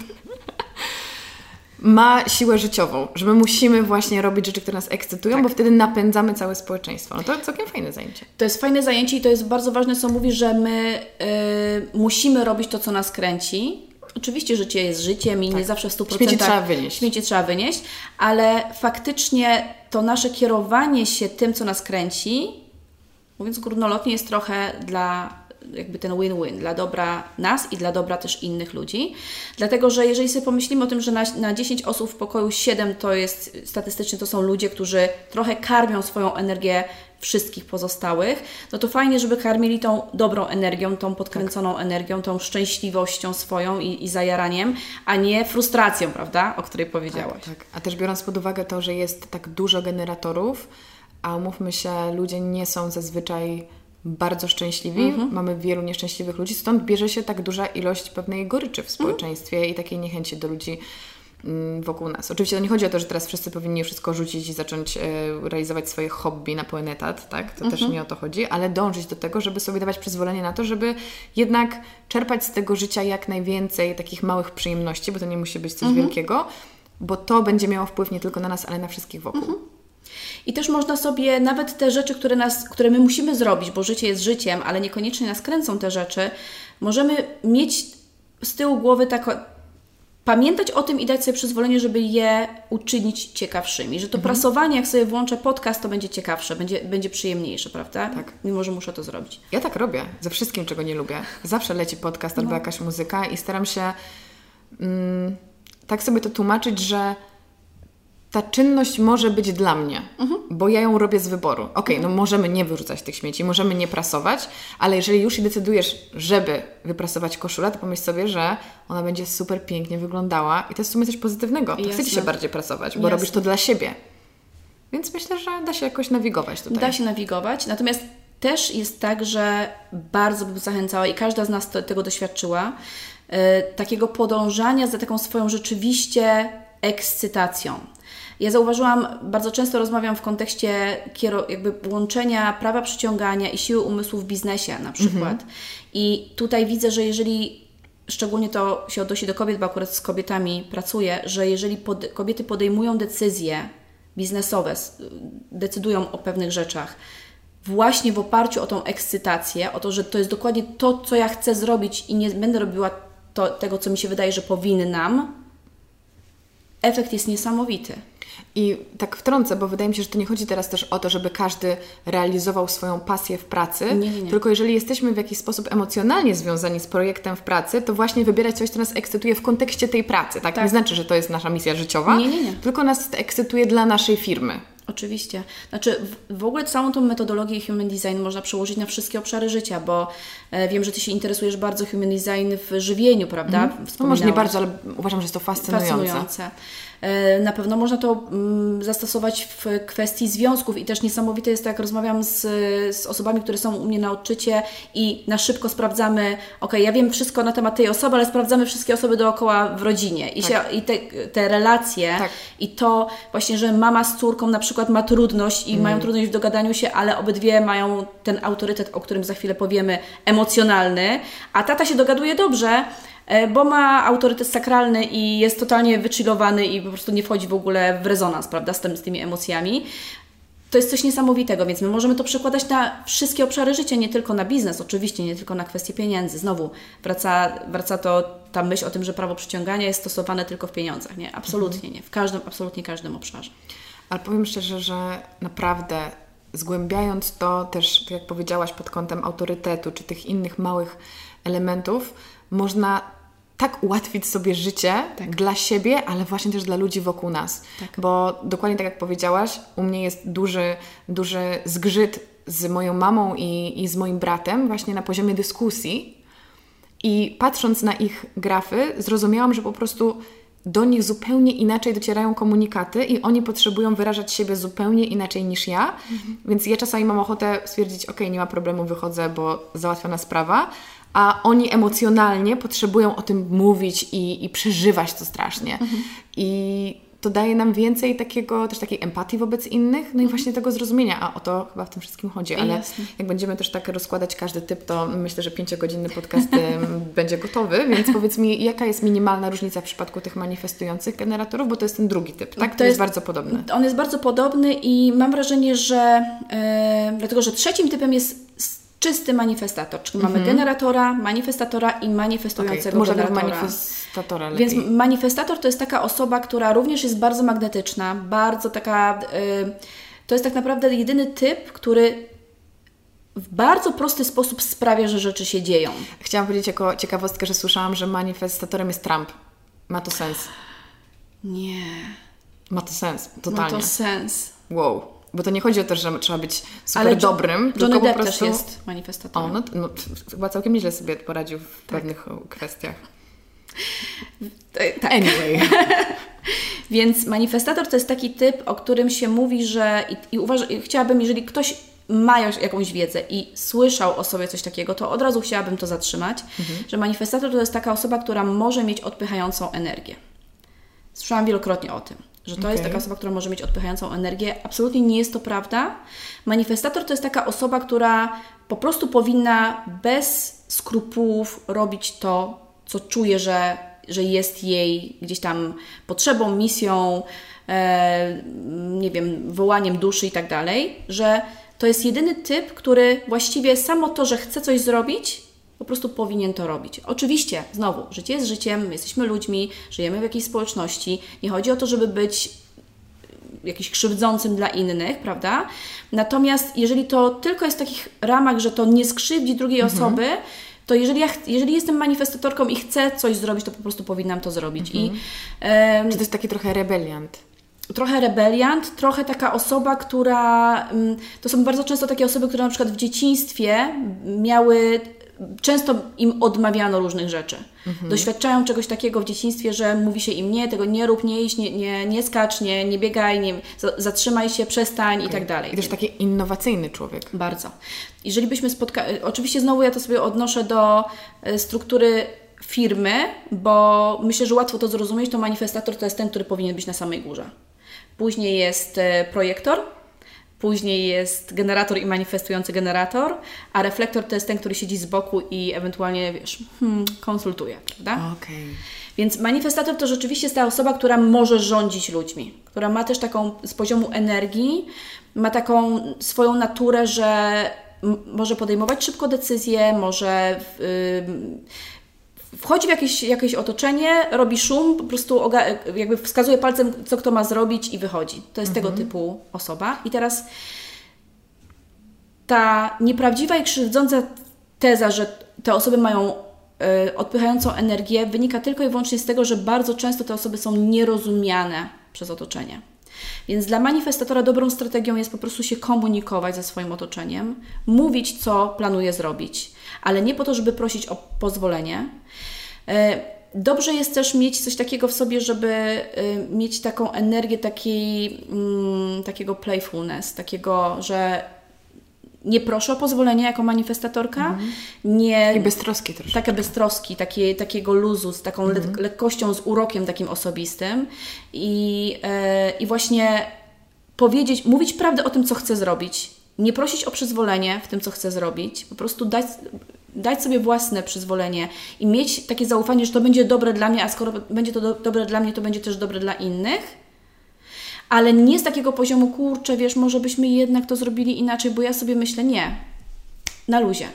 ma siłę życiową, że my musimy właśnie robić rzeczy, które nas ekscytują, tak. bo wtedy napędzamy całe społeczeństwo. No to całkiem fajne zajęcie. To jest fajne zajęcie i to jest bardzo ważne, co mówisz, że my yy, musimy robić to, co nas kręci. Oczywiście życie jest życiem i tak. nie zawsze w stu procentach śmieci trzeba wynieść. Śmieci trzeba wynieść, ale faktycznie to nasze kierowanie się tym, co nas kręci, mówiąc górnolotnie, jest trochę dla jakby ten win-win, dla dobra nas i dla dobra też innych ludzi. Dlatego, że jeżeli sobie pomyślimy o tym, że na, na dziesięć osób w pokoju siedem to jest, statystycznie to są ludzie, którzy trochę karmią swoją energię wszystkich pozostałych, no to fajnie, żeby karmili tą dobrą energią, tą podkręconą tak. energią, tą szczęśliwością swoją i, i zajaraniem, a nie frustracją, prawda, o której powiedziałaś. Tak, tak. A też biorąc pod uwagę to, że jest tak dużo generatorów, a umówmy się, ludzie nie są zazwyczaj bardzo szczęśliwi, mhm. mamy wielu nieszczęśliwych ludzi, stąd bierze się tak duża ilość pewnej goryczy w społeczeństwie mhm. i takiej niechęci do ludzi wokół nas. Oczywiście to nie chodzi o to, że teraz wszyscy powinni wszystko rzucić i zacząć e, realizować swoje hobby na pełen etat, tak? To mhm. też nie o to chodzi, ale dążyć do tego, żeby sobie dawać przyzwolenie na to, żeby jednak czerpać z tego życia jak najwięcej takich małych przyjemności, bo to nie musi być coś mhm. wielkiego, bo to będzie miało wpływ nie tylko na nas, ale na wszystkich wokół. Mhm. I też można sobie nawet te rzeczy, które, nas, które my musimy zrobić, bo życie jest życiem, ale niekoniecznie nas kręcą te rzeczy, możemy mieć z tyłu głowy tak, pamiętać o tym i dać sobie przyzwolenie, żeby je uczynić ciekawszymi. Że to mhm. prasowanie, jak sobie włączę podcast, to będzie ciekawsze, będzie, będzie przyjemniejsze, prawda? Tak. Mimo, że muszę to zrobić. Ja tak robię, ze wszystkim, czego nie lubię. Zawsze leci podcast no. albo jakaś muzyka i staram się mm, tak sobie to tłumaczyć, że ta czynność może być dla mnie, mhm. bo ja ją robię z wyboru. Okej, okay, mhm. no możemy nie wyrzucać tych śmieci, możemy nie prasować, ale jeżeli już decydujesz, żeby wyprasować koszulę, to pomyśl sobie, że ona będzie super pięknie wyglądała i to jest w sumie coś pozytywnego. To chce Ci się bardziej prasować, bo Jasne. robisz to dla siebie. Więc myślę, że da się jakoś nawigować tutaj. Da się nawigować, natomiast też jest tak, że bardzo bym zachęcała i każda z nas to, tego doświadczyła, yy, takiego podążania za taką swoją rzeczywiście ekscytacją. Ja zauważyłam, bardzo często rozmawiam w kontekście kiero- jakby łączenia prawa przyciągania i siły umysłu w biznesie na przykład. Mhm. I tutaj widzę, że jeżeli, szczególnie to się odnosi do kobiet, bo akurat z kobietami pracuję, że jeżeli pod- kobiety podejmują decyzje biznesowe, decydują o pewnych rzeczach, właśnie w oparciu o tą ekscytację, o to, że to jest dokładnie to, co ja chcę zrobić i nie będę robiła to, tego, co mi się wydaje, że powinnam, efekt jest niesamowity. I tak wtrącę, bo wydaje mi się, że to nie chodzi teraz też o to, żeby każdy realizował swoją pasję w pracy, nie, nie, nie. tylko jeżeli jesteśmy w jakiś sposób emocjonalnie związani z projektem w pracy, to właśnie wybierać coś, co nas ekscytuje w kontekście tej pracy. Tak? tak. Nie znaczy, że to jest nasza misja życiowa, nie, nie, nie. tylko nas ekscytuje dla naszej firmy. Oczywiście. Znaczy w, w ogóle całą tą metodologię Human Design można przełożyć na wszystkie obszary życia, bo e, wiem, że Ty się interesujesz bardzo Human Design w żywieniu, prawda? Mm. No może nie bardzo, ale uważam, że jest to fascynujące. Fascynujące. E, na pewno można to mm, zastosować w kwestii związków i też niesamowite jest to, jak rozmawiam z, z osobami, które są u mnie na odczycie i na szybko sprawdzamy, ok, ja wiem wszystko na temat tej osoby, ale sprawdzamy wszystkie osoby dookoła w rodzinie i, tak. się, i te, te relacje tak. i to właśnie, że mama z córką na przykład ma trudność i mm. mają trudność w dogadaniu się, ale obydwie mają ten autorytet, o którym za chwilę powiemy, emocjonalny, a tata się dogaduje dobrze, bo ma autorytet sakralny i jest totalnie wychillowany i po prostu nie wchodzi w ogóle w rezonans, prawda, z, tym, z tymi emocjami. To jest coś niesamowitego, więc my możemy to przekładać na wszystkie obszary życia, nie tylko na biznes, oczywiście, nie tylko na kwestie pieniędzy. Znowu wraca, wraca to ta myśl o tym, że prawo przyciągania jest stosowane tylko w pieniądzach. Nie, absolutnie nie. W każdym, absolutnie każdym obszarze. Ale powiem szczerze, że naprawdę zgłębiając to też, tak jak powiedziałaś, pod kątem autorytetu, czy tych innych małych elementów, można tak ułatwić sobie życie tak. dla siebie, ale właśnie też dla ludzi wokół nas. Tak. Bo dokładnie tak jak powiedziałaś, u mnie jest duży, duży zgrzyt z moją mamą i, i z moim bratem właśnie na poziomie dyskusji i patrząc na ich grafy, zrozumiałam, że po prostu do nich zupełnie inaczej docierają komunikaty i oni potrzebują wyrażać siebie zupełnie inaczej niż ja, mhm. więc ja czasami mam ochotę stwierdzić, ok, nie ma problemu, wychodzę, bo załatwiona sprawa, a oni emocjonalnie potrzebują o tym mówić i, i przeżywać to strasznie. Mhm. I to daje nam więcej takiego, też takiej empatii wobec innych, no i właśnie tego zrozumienia, a o to chyba w tym wszystkim chodzi. Ale Jasne. jak będziemy też tak rozkładać każdy typ, to myślę, że pięciogodzinny podcast będzie gotowy, więc powiedz mi, jaka jest minimalna różnica w przypadku tych manifestujących generatorów, bo to jest ten drugi typ, tak? To, to jest, jest bardzo podobny. On jest bardzo podobny i mam wrażenie, że yy, dlatego, że trzecim typem jest czysty manifestator, czyli mhm. mamy generatora, manifestatora i manifestującego okay, generatora. Może manifestatora lepiej. Więc manifestator to jest taka osoba, która również jest bardzo magnetyczna, bardzo taka... Yy, to jest tak naprawdę jedyny typ, który w bardzo prosty sposób sprawia, że rzeczy się dzieją. Chciałam powiedzieć jako ciekawostkę, że słyszałam, że manifestatorem jest Trump. Ma to sens? Nie. Ma to sens, totalnie. Ma to sens. Wow. Bo to nie chodzi o to, że trzeba być super Ale dobrym, Johnny tylko Depp po prostu... też jest manifestatorem. O, no, no, chyba całkiem nieźle sobie poradził w tak. pewnych kwestiach. Tak. Anyway. Więc manifestator to jest taki typ, o którym się mówi, że i, i uważam, chciałabym, jeżeli ktoś ma jakąś wiedzę i słyszał o sobie coś takiego, to od razu chciałabym to zatrzymać, mhm. że manifestator to jest taka osoba, która może mieć odpychającą energię. Słyszałam wielokrotnie o tym, że to okay. jest taka osoba, która może mieć odpychającą energię. Absolutnie nie jest to prawda. Manifestator to jest taka osoba, która po prostu powinna bez skrupułów robić to, co czuje, że, że jest jej gdzieś tam potrzebą, misją, e, nie wiem, wołaniem duszy i tak dalej, że to jest jedyny typ, który właściwie samo to, że chce coś zrobić, po prostu powinien to robić. Oczywiście, znowu, życie jest życiem, my jesteśmy ludźmi, żyjemy w jakiejś społeczności. Nie chodzi o to, żeby być jakiś krzywdzącym dla innych, prawda? Natomiast jeżeli to tylko jest w takich ramach, że to nie skrzywdzi drugiej mhm. osoby, to jeżeli, ja ch- jeżeli jestem manifestatorką i chcę coś zrobić, to po prostu powinnam to zrobić. Mhm. I, um, Czy to jest taki trochę rebeliant? trochę rebeliant, trochę taka osoba, która... To są bardzo często takie osoby, które na przykład w dzieciństwie miały... Często im odmawiano różnych rzeczy. Mhm. Doświadczają czegoś takiego w dzieciństwie, że mówi się im nie, tego nie rób, nie iść, nie, nie, nie skacz, nie, nie biegaj, nie, zatrzymaj się, przestań okay. i tak dalej. I też taki innowacyjny człowiek. Bardzo. Jeżeli byśmy spotkali... Oczywiście znowu ja to sobie odnoszę do struktury firmy, bo myślę, że łatwo to zrozumieć, to manifestator to jest ten, który powinien być na samej górze. Później jest projektor, później jest generator i manifestujący generator, a reflektor to jest ten, który siedzi z boku i ewentualnie, wiesz, hmm, konsultuje, prawda? Okay. Więc manifestator to rzeczywiście jest ta osoba, która może rządzić ludźmi, która ma też taką z poziomu energii, ma taką swoją naturę, że m- może podejmować szybko decyzje, może... Yy, Wchodzi w jakieś, jakieś otoczenie, robi szum, po prostu oga- jakby wskazuje palcem, co kto ma zrobić i wychodzi. To jest mhm. tego typu osoba. I teraz ta nieprawdziwa i krzywdząca teza, że te osoby mają y, odpychającą energię, wynika tylko i wyłącznie z tego, że bardzo często te osoby są nierozumiane przez otoczenie. Więc dla manifestatora dobrą strategią jest po prostu się komunikować ze swoim otoczeniem, mówić, co planuje zrobić, ale nie po to, żeby prosić o pozwolenie. Dobrze jest też mieć coś takiego w sobie, żeby mieć taką energię takiej, takiego playfulness, takiego, że nie proszę o pozwolenie jako manifestatorka, mhm. nie... I beztroski troszkę. Takie beztroski, takie, takiego luzu, z taką mhm. le- lekkością, z urokiem takim osobistym i, yy, i właśnie powiedzieć, mówić prawdę o tym, co chcę zrobić. Nie prosić o przyzwolenie w tym, co chcę zrobić. Po prostu dać, dać sobie własne przyzwolenie i mieć takie zaufanie, że to będzie dobre dla mnie, a skoro będzie to do, dobre dla mnie, to będzie też dobre dla innych. Ale nie z takiego poziomu, kurczę, wiesz, może byśmy jednak to zrobili inaczej, bo ja sobie myślę, nie, na luzie.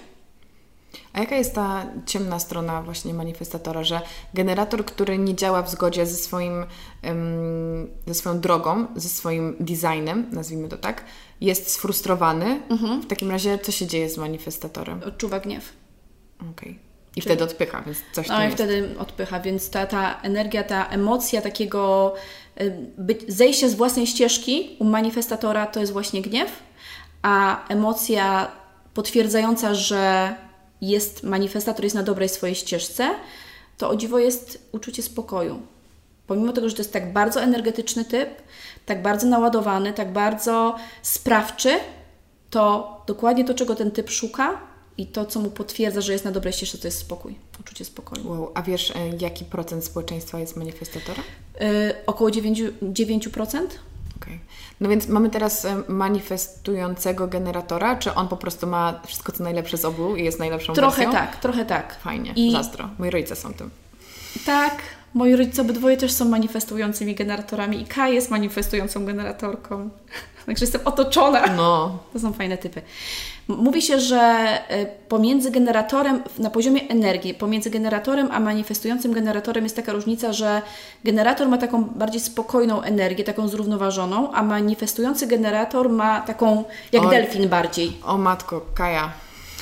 A jaka jest ta ciemna strona właśnie manifestatora, że generator, który nie działa w zgodzie ze swoim, um, ze swoją drogą, ze swoim designem, nazwijmy to tak, jest sfrustrowany, mhm. w takim razie co się dzieje z manifestatorem? Odczuwa gniew. Okej. Okay. I Czy... wtedy odpycha, więc coś no tam i jest. wtedy odpycha, więc ta, ta energia, ta emocja takiego by, zejścia z własnej ścieżki u manifestatora to jest właśnie gniew, a emocja potwierdzająca, że jest manifestator, jest na dobrej swojej ścieżce, to o dziwo jest uczucie spokoju. Pomimo tego, że to jest tak bardzo energetyczny typ, tak bardzo naładowany, tak bardzo sprawczy, to dokładnie to, czego ten typ szuka, i to, co mu potwierdza, że jest na dobrej ścieżce, to jest spokój, uczucie spokoju. Wow. A wiesz, jaki procent społeczeństwa jest manifestatorem? Yy, około dziewięć procent. Okay. No więc mamy teraz manifestującego generatora, czy on po prostu ma wszystko, co najlepsze z obu i jest najlepszą trochę wersją? Trochę tak, trochę tak. Fajnie, I... zazdro. Moi rodzice są tym. Tak, moi rodzice obydwoje też są manifestującymi generatorami i Ka jest manifestującą generatorką. Także jestem otoczona. No. To są fajne typy. Mówi się, że pomiędzy generatorem, na poziomie energii, pomiędzy generatorem a manifestującym generatorem jest taka różnica, że generator ma taką bardziej spokojną energię, taką zrównoważoną, a manifestujący generator ma taką, jak o, delfin bardziej. O matko, Kaja.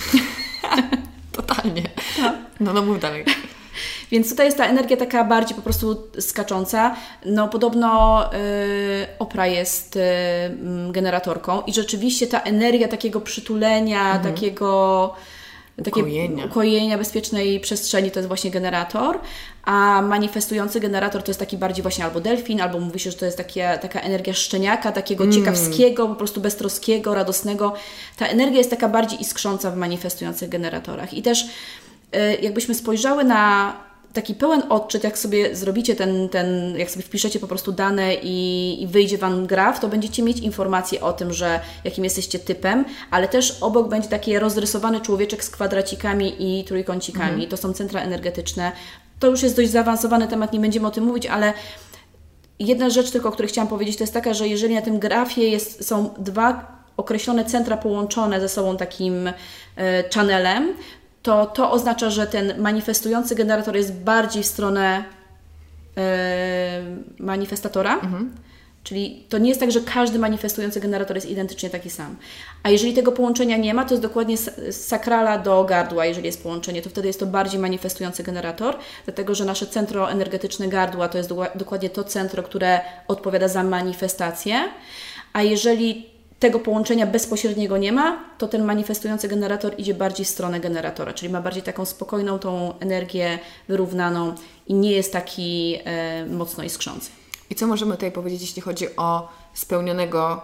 Totalnie. No. no, no mów dalej. Więc tutaj jest ta energia taka bardziej po prostu skacząca. No podobno yy, Oprah jest yy, generatorką i rzeczywiście ta energia takiego przytulenia, mhm. takiego ukojenia. ukojenia, bezpiecznej przestrzeni to jest właśnie generator, a manifestujący generator to jest taki bardziej właśnie albo delfin, albo mówi się, że to jest takie, taka energia szczeniaka, takiego mm. ciekawskiego, po prostu beztroskiego, radosnego. Ta energia jest taka bardziej iskrząca w manifestujących generatorach. I też yy, jakbyśmy spojrzały na taki pełen odczyt, jak sobie zrobicie ten, ten jak sobie wpiszecie po prostu dane i, i wyjdzie Wam graf, to będziecie mieć informacje o tym, że jakim jesteście typem, ale też obok będzie taki rozrysowany człowieczek z kwadracikami i trójkącikami. Mhm. To są centra energetyczne. To już jest dość zaawansowany temat, nie będziemy o tym mówić, ale jedna rzecz tylko, o której chciałam powiedzieć, to jest taka, że jeżeli na tym grafie jest, są dwa określone centra połączone ze sobą takim y, channelem, to to oznacza, że ten manifestujący generator jest bardziej w stronę yy, manifestatora, mhm. Czyli to nie jest tak, że każdy manifestujący generator jest identycznie taki sam. A jeżeli tego połączenia nie ma, to jest dokładnie z sakrala do gardła, jeżeli jest połączenie, to wtedy jest to bardziej manifestujący generator, dlatego że nasze centro energetyczne gardła to jest do, dokładnie to centro, które odpowiada za manifestację, a jeżeli tego połączenia bezpośredniego nie ma, to ten manifestujący generator idzie bardziej w stronę generatora, czyli ma bardziej taką spokojną tą energię wyrównaną i nie jest taki e, mocno iskrzący. I co możemy tutaj powiedzieć, jeśli chodzi o spełnionego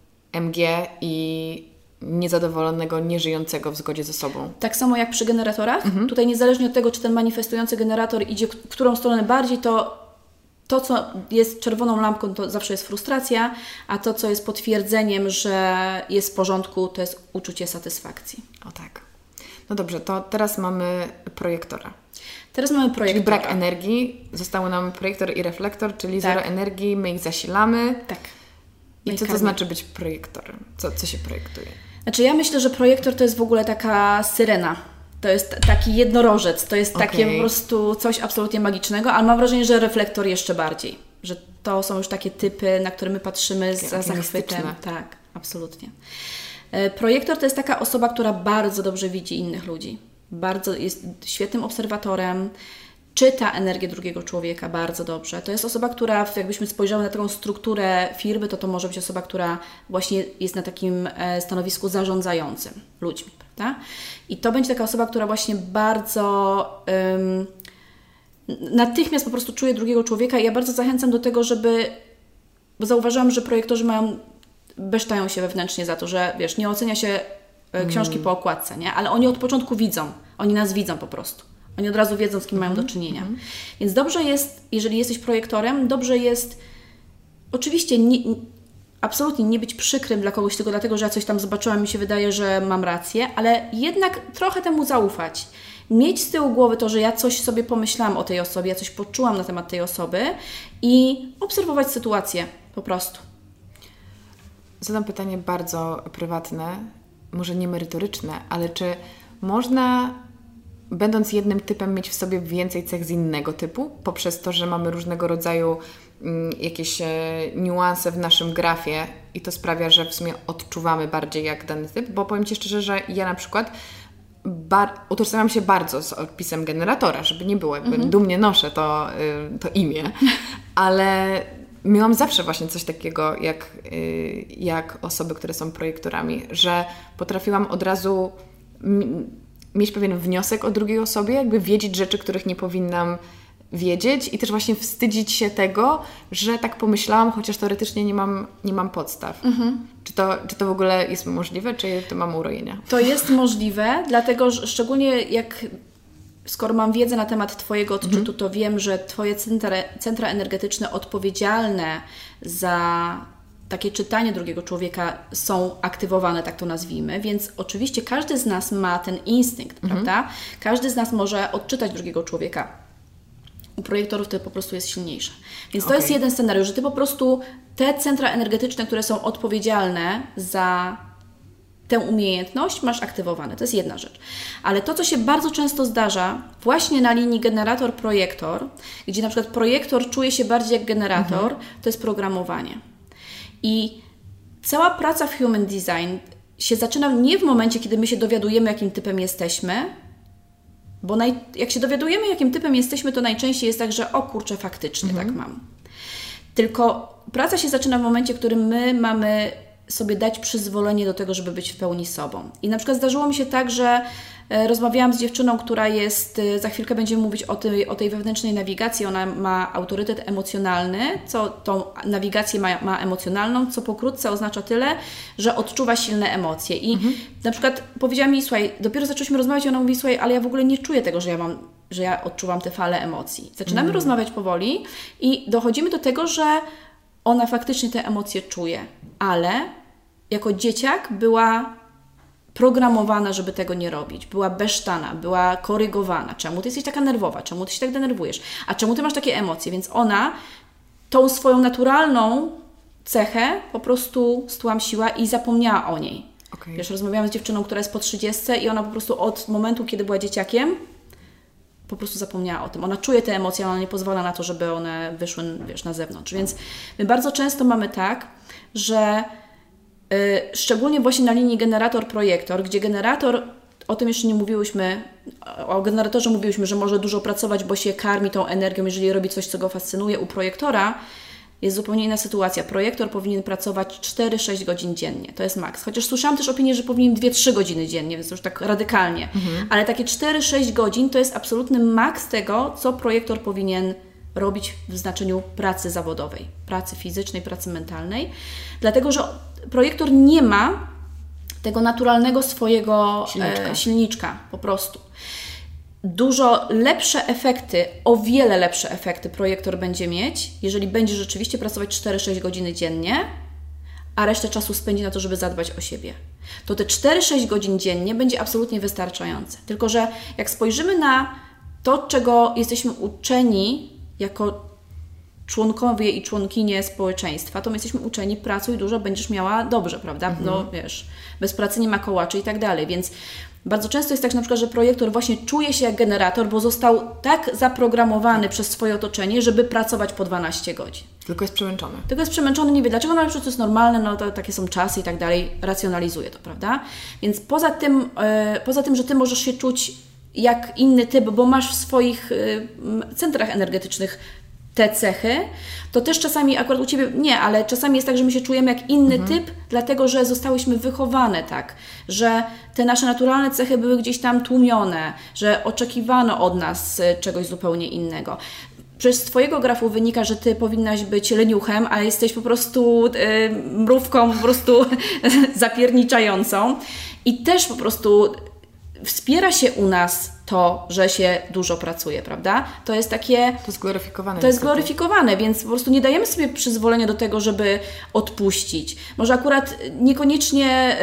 M G i niezadowolonego, nieżyjącego w zgodzie ze sobą? Tak samo jak przy generatorach. Mhm. Tutaj niezależnie od tego, czy ten manifestujący generator idzie w którą stronę bardziej, to to, co jest czerwoną lampką, to zawsze jest frustracja, a to, co jest potwierdzeniem, że jest w porządku, to jest uczucie satysfakcji. O tak. No dobrze, to teraz mamy projektora. Teraz mamy projektora. Czyli brak energii, zostały nam projektor i reflektor, czyli tak. Zero energii, my ich zasilamy. Tak. I co to znaczy być projektorem? Co, co się projektuje? Znaczy ja myślę, że projektor to jest w ogóle taka syrena. To jest taki jednorożec, to jest takie okay. po prostu coś absolutnie magicznego, ale mam wrażenie, że reflektor jeszcze bardziej. Że to są już takie typy, na które my patrzymy z okay, zachwytem. Tak, absolutnie. Projektor to jest taka osoba, która bardzo dobrze widzi innych ludzi. Bardzo jest świetnym obserwatorem, czyta energię drugiego człowieka bardzo dobrze. To jest osoba, która, jakbyśmy spojrzały na taką strukturę firmy, to to może być osoba, która właśnie jest na takim stanowisku zarządzającym ludźmi, prawda? I to będzie taka osoba, która właśnie bardzo um, natychmiast po prostu czuje drugiego człowieka i ja bardzo zachęcam do tego, żeby, bo zauważyłam, że projektorzy mają, besztają się wewnętrznie za to, że wiesz, nie ocenia się książki mm. po okładce, nie? Ale oni od początku widzą, oni nas widzą po prostu. Oni od razu wiedzą, z kim mm-hmm. mają do czynienia. Mm-hmm. Więc dobrze jest, jeżeli jesteś projektorem, dobrze jest oczywiście nie, absolutnie nie być przykrym dla kogoś tylko dlatego, że ja coś tam zobaczyłam i mi się wydaje, że mam rację, ale jednak trochę temu zaufać. Mieć z tyłu głowy to, że ja coś sobie pomyślałam o tej osobie, ja coś poczułam na temat tej osoby i obserwować sytuację po prostu. Zadam pytanie bardzo prywatne, może nie merytoryczne, ale czy można, będąc jednym typem, mieć w sobie więcej cech z innego typu, poprzez to, że mamy różnego rodzaju mm, jakieś e, niuanse w naszym grafie i to sprawia, że w sumie odczuwamy bardziej jak dany typ? Bo powiem Ci szczerze, że ja na przykład bar- utożsamiam się bardzo z opisem generatora, żeby nie było, jakby mhm. dumnie noszę to, y, to imię, ale miałam zawsze właśnie coś takiego jak, y, jak osoby, które są projektorami, że potrafiłam od razu m- mieć pewien wniosek o drugiej osobie, jakby wiedzieć rzeczy, których nie powinnam wiedzieć i też właśnie wstydzić się tego, że tak pomyślałam, chociaż teoretycznie nie mam, nie mam podstaw. Mhm. Czy to, czy to w ogóle jest możliwe, czy to mam urojenia? To jest możliwe, dlatego że szczególnie jak skoro mam wiedzę na temat Twojego odczytu, mhm. to wiem, że Twoje centra, centra energetyczne odpowiedzialne za takie czytanie drugiego człowieka są aktywowane, tak to nazwijmy, więc oczywiście każdy z nas ma ten instynkt, mhm. prawda? Każdy z nas może odczytać drugiego człowieka. U projektorów to po prostu jest silniejsze. Więc okay. to jest jeden scenariusz, że Ty po prostu te centra energetyczne, które są odpowiedzialne za tę umiejętność, masz aktywowane. To jest jedna rzecz. Ale to, co się bardzo często zdarza właśnie na linii generator-projektor, gdzie na przykład projektor czuje się bardziej jak generator, mhm. to jest programowanie. I cała praca w Human Design się zaczyna nie w momencie, kiedy my się dowiadujemy, jakim typem jesteśmy, bo naj, jak się dowiadujemy, jakim typem jesteśmy, to najczęściej jest tak, że o kurczę, faktycznie mhm. tak mam. Tylko praca się zaczyna w momencie, w którym my mamy sobie dać przyzwolenie do tego, żeby być w pełni sobą. I na przykład zdarzyło mi się tak, że e, rozmawiałam z dziewczyną, która jest, e, za chwilkę będziemy mówić o tej, o tej wewnętrznej nawigacji, ona ma autorytet emocjonalny, co tą nawigację ma, ma emocjonalną, co pokrótce oznacza tyle, że odczuwa silne emocje. I mhm. na przykład powiedziała mi, słuchaj, dopiero zaczęliśmy rozmawiać i ona mówi, słuchaj, ale ja w ogóle nie czuję tego, że ja mam, że ja odczuwam te fale emocji. Zaczynamy mhm. rozmawiać powoli i dochodzimy do tego, że ona faktycznie te emocje czuje, ale jako dzieciak była programowana, żeby tego nie robić. Była besztana, była korygowana. Czemu Ty jesteś taka nerwowa? Czemu Ty się tak denerwujesz? A czemu Ty masz takie emocje? Więc ona tą swoją naturalną cechę po prostu stłamsiła i zapomniała o niej. Okay. Wiesz, rozmawiałam z dziewczyną, która jest po trzydziestce i ona po prostu od momentu, kiedy była dzieciakiem, po prostu zapomniała o tym. Ona czuje te emocje, ona nie pozwala na to, żeby one wyszły, wiesz, na zewnątrz. Więc my bardzo często mamy tak, że yy, szczególnie właśnie na linii generator-projektor, gdzie generator, o tym jeszcze nie mówiłyśmy, o generatorze mówiłyśmy, że może dużo pracować, bo się karmi tą energią, jeżeli robi coś, co go fascynuje. U projektora jest zupełnie inna sytuacja. Projektor powinien pracować cztery sześć godzin dziennie. To jest maks. Chociaż słyszałam też opinię, że powinien dwie trzy godziny dziennie, więc już tak radykalnie. Mhm. Ale takie cztery sześć godzin to jest absolutny maks tego, co projektor powinien robić w znaczeniu pracy zawodowej, pracy fizycznej, pracy mentalnej. Dlatego, że projektor nie ma tego naturalnego swojego silniczka, e, silniczka po prostu. Dużo lepsze efekty, o wiele lepsze efekty projektor będzie mieć, jeżeli będzie rzeczywiście pracować cztery sześć godziny dziennie, a resztę czasu spędzi na to, żeby zadbać o siebie. To te cztery sześć godzin dziennie będzie absolutnie wystarczające. Tylko że jak spojrzymy na to, czego jesteśmy uczeni jako członkowie i członkinie społeczeństwa, to my jesteśmy uczeni, pracuj dużo, będziesz miała dobrze, prawda? Mhm. No wiesz, bez pracy nie ma kołaczy i tak dalej, więc bardzo często jest tak, że na przykład, że projektor właśnie czuje się jak generator, bo został tak zaprogramowany przez swoje otoczenie, żeby pracować po dwanaście godzin. Tylko jest przemęczony. Tylko jest przemęczony, nie wie dlaczego, no ale przecież to jest normalne, no to takie są czasy i tak dalej, racjonalizuje to, prawda? Więc poza tym, yy, poza tym, że Ty możesz się czuć jak inny typ, bo masz w swoich yy, centrach energetycznych te cechy, to też czasami, akurat u Ciebie nie, ale czasami jest tak, że my się czujemy jak inny mhm. typ, dlatego że zostałyśmy wychowane tak, że te nasze naturalne cechy były gdzieś tam tłumione, że oczekiwano od nas czegoś zupełnie innego. Przez Twojego grafu wynika, że Ty powinnaś być leniuchem, a jesteś po prostu yy, mrówką po prostu zapierniczającą i też po prostu wspiera się u nas to, że się dużo pracuje, prawda? To jest takie... To jest gloryfikowane. To jest gloryfikowane, więc po prostu nie dajemy sobie przyzwolenia do tego, żeby odpuścić. Może akurat niekoniecznie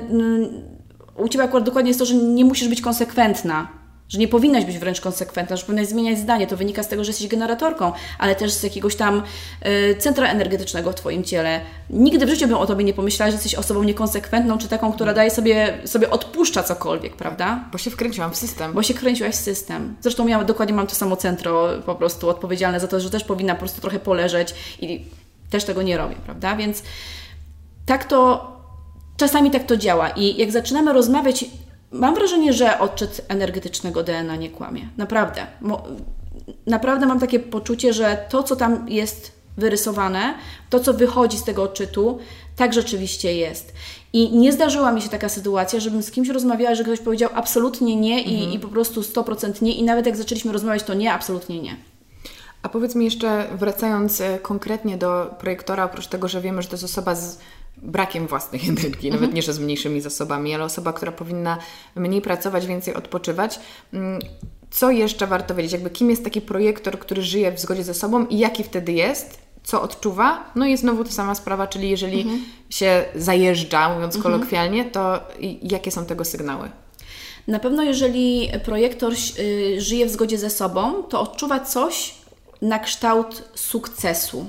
yy, u Ciebie akurat dokładnie jest to, że nie musisz być konsekwentna, że nie powinnaś być wręcz konsekwentna, że powinnaś zmieniać zdanie. To wynika z tego, że jesteś generatorką, ale też z jakiegoś tam y, centra energetycznego w Twoim ciele. Nigdy w życiu bym o Tobie nie pomyślała, że jesteś osobą niekonsekwentną, czy taką, która daje sobie, sobie odpuszcza cokolwiek, prawda? Bo się wkręciłam w system. Bo się wkręciłaś w system. Zresztą ja dokładnie mam to samo centro po prostu odpowiedzialne za to, że też powinna po prostu trochę poleżeć i też tego nie robię, prawda? Więc tak to, czasami tak to działa i jak zaczynamy rozmawiać. Mam wrażenie, że odczyt energetycznego D N A nie kłamie. Naprawdę. Mo, naprawdę mam takie poczucie, że to, co tam jest wyrysowane, to, co wychodzi z tego odczytu, tak rzeczywiście jest. I nie zdarzyła mi się taka sytuacja, żebym z kimś rozmawiała, że ktoś powiedział absolutnie nie i, mhm. i po prostu sto procent nie. I nawet jak zaczęliśmy rozmawiać, to nie, absolutnie nie. A powiedz mi jeszcze, wracając konkretnie do projektora, oprócz tego, że wiemy, że to jest osoba z brakiem własnej energii, nawet nie, że z mniejszymi zasobami, ale osoba, która powinna mniej pracować, więcej odpoczywać. Co jeszcze warto wiedzieć? Jakby kim jest taki projektor, który żyje w zgodzie ze sobą i jaki wtedy jest? Co odczuwa? No i znowu ta sama sprawa, czyli jeżeli mhm. się zajeżdża, mówiąc mhm. kolokwialnie, to jakie są tego sygnały? Na pewno jeżeli projektor y, żyje w zgodzie ze sobą, to odczuwa coś na kształt sukcesu.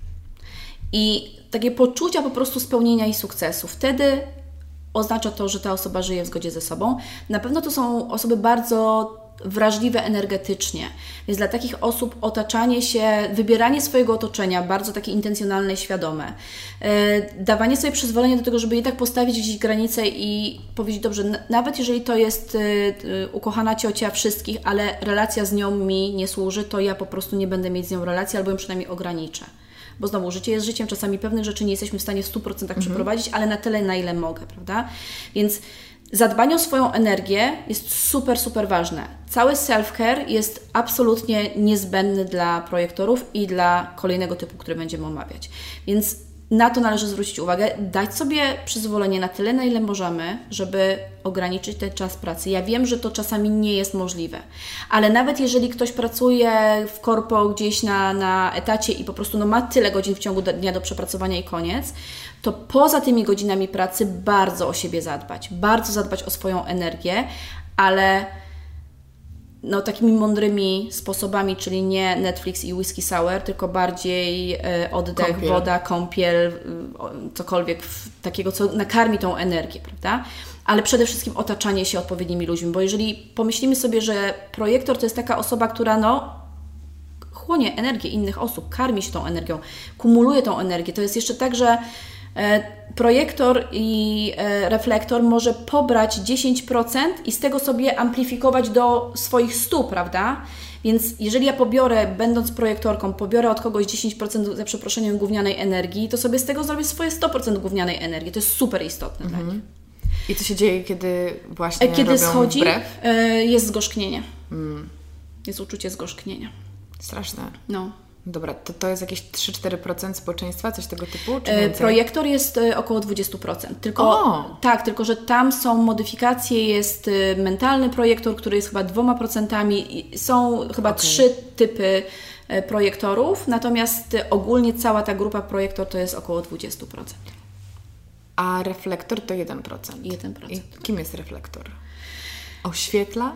I takie poczucia po prostu spełnienia i sukcesu. Wtedy oznacza to, że ta osoba żyje w zgodzie ze sobą. Na pewno to są osoby bardzo wrażliwe energetycznie, więc dla takich osób otaczanie się, wybieranie swojego otoczenia bardzo takie intencjonalne i świadome, yy, dawanie sobie przyzwolenia do tego, żeby jednak postawić gdzieś granicę i powiedzieć, dobrze, n- nawet jeżeli to jest yy, yy, ukochana ciocia wszystkich, ale relacja z nią mi nie służy, to ja po prostu nie będę mieć z nią relacji albo ją przynajmniej ograniczę. Bo znowu, życie jest życiem, czasami pewnych rzeczy nie jesteśmy w stanie w stu procentach mhm. przeprowadzić, ale na tyle, na ile mogę, prawda? Więc zadbanie o swoją energię jest super, super ważne. Cały self-care jest absolutnie niezbędny dla projektorów i dla kolejnego typu, który będziemy omawiać. Więc na to należy zwrócić uwagę, dać sobie przyzwolenie na tyle, na ile możemy, żeby ograniczyć ten czas pracy. Ja wiem, że to czasami nie jest możliwe, ale nawet jeżeli ktoś pracuje w korpo gdzieś na, na etacie i po prostu no, ma tyle godzin w ciągu dnia do przepracowania i koniec, to poza tymi godzinami pracy bardzo o siebie zadbać, bardzo zadbać o swoją energię, ale no, takimi mądrymi sposobami, czyli nie Netflix i whisky sour, tylko bardziej e, oddech, kąpiel. woda, kąpiel, cokolwiek w, takiego, co nakarmi tą energię, prawda? Ale przede wszystkim otaczanie się odpowiednimi ludźmi, bo jeżeli pomyślimy sobie, że projektor to jest taka osoba, która no chłonie energię innych osób, karmi się tą energią, kumuluje tą energię, to jest jeszcze tak, że projektor i reflektor może pobrać dziesięć procent i z tego sobie amplifikować do swoich stu, prawda? Więc jeżeli ja pobiorę, będąc projektorką, pobiorę od kogoś dziesięć procent za przeproszeniem gównianej energii, to sobie z tego zrobię swoje sto procent gównianej energii. To jest super istotne mhm. dla nich. I co się dzieje, kiedy właśnie Kiedy robią schodzi, wbrew? Jest zgorzknienie. Mm. Jest uczucie zgorzknienia. Straszne. No. Dobra, to to jest jakieś trzy do czterech procent społeczeństwa, coś tego typu? Czy więcej? Projektor jest około dwadzieścia procent. Tylko, o! Tak, tylko że tam są modyfikacje, jest mentalny projektor, który jest chyba dwoma procentami. Są chyba okay. trzy typy projektorów, natomiast ogólnie cała ta grupa projektor to jest około dwadzieścia procent. A reflektor to jeden procent. jeden procent. I kim jest reflektor? Oświetla?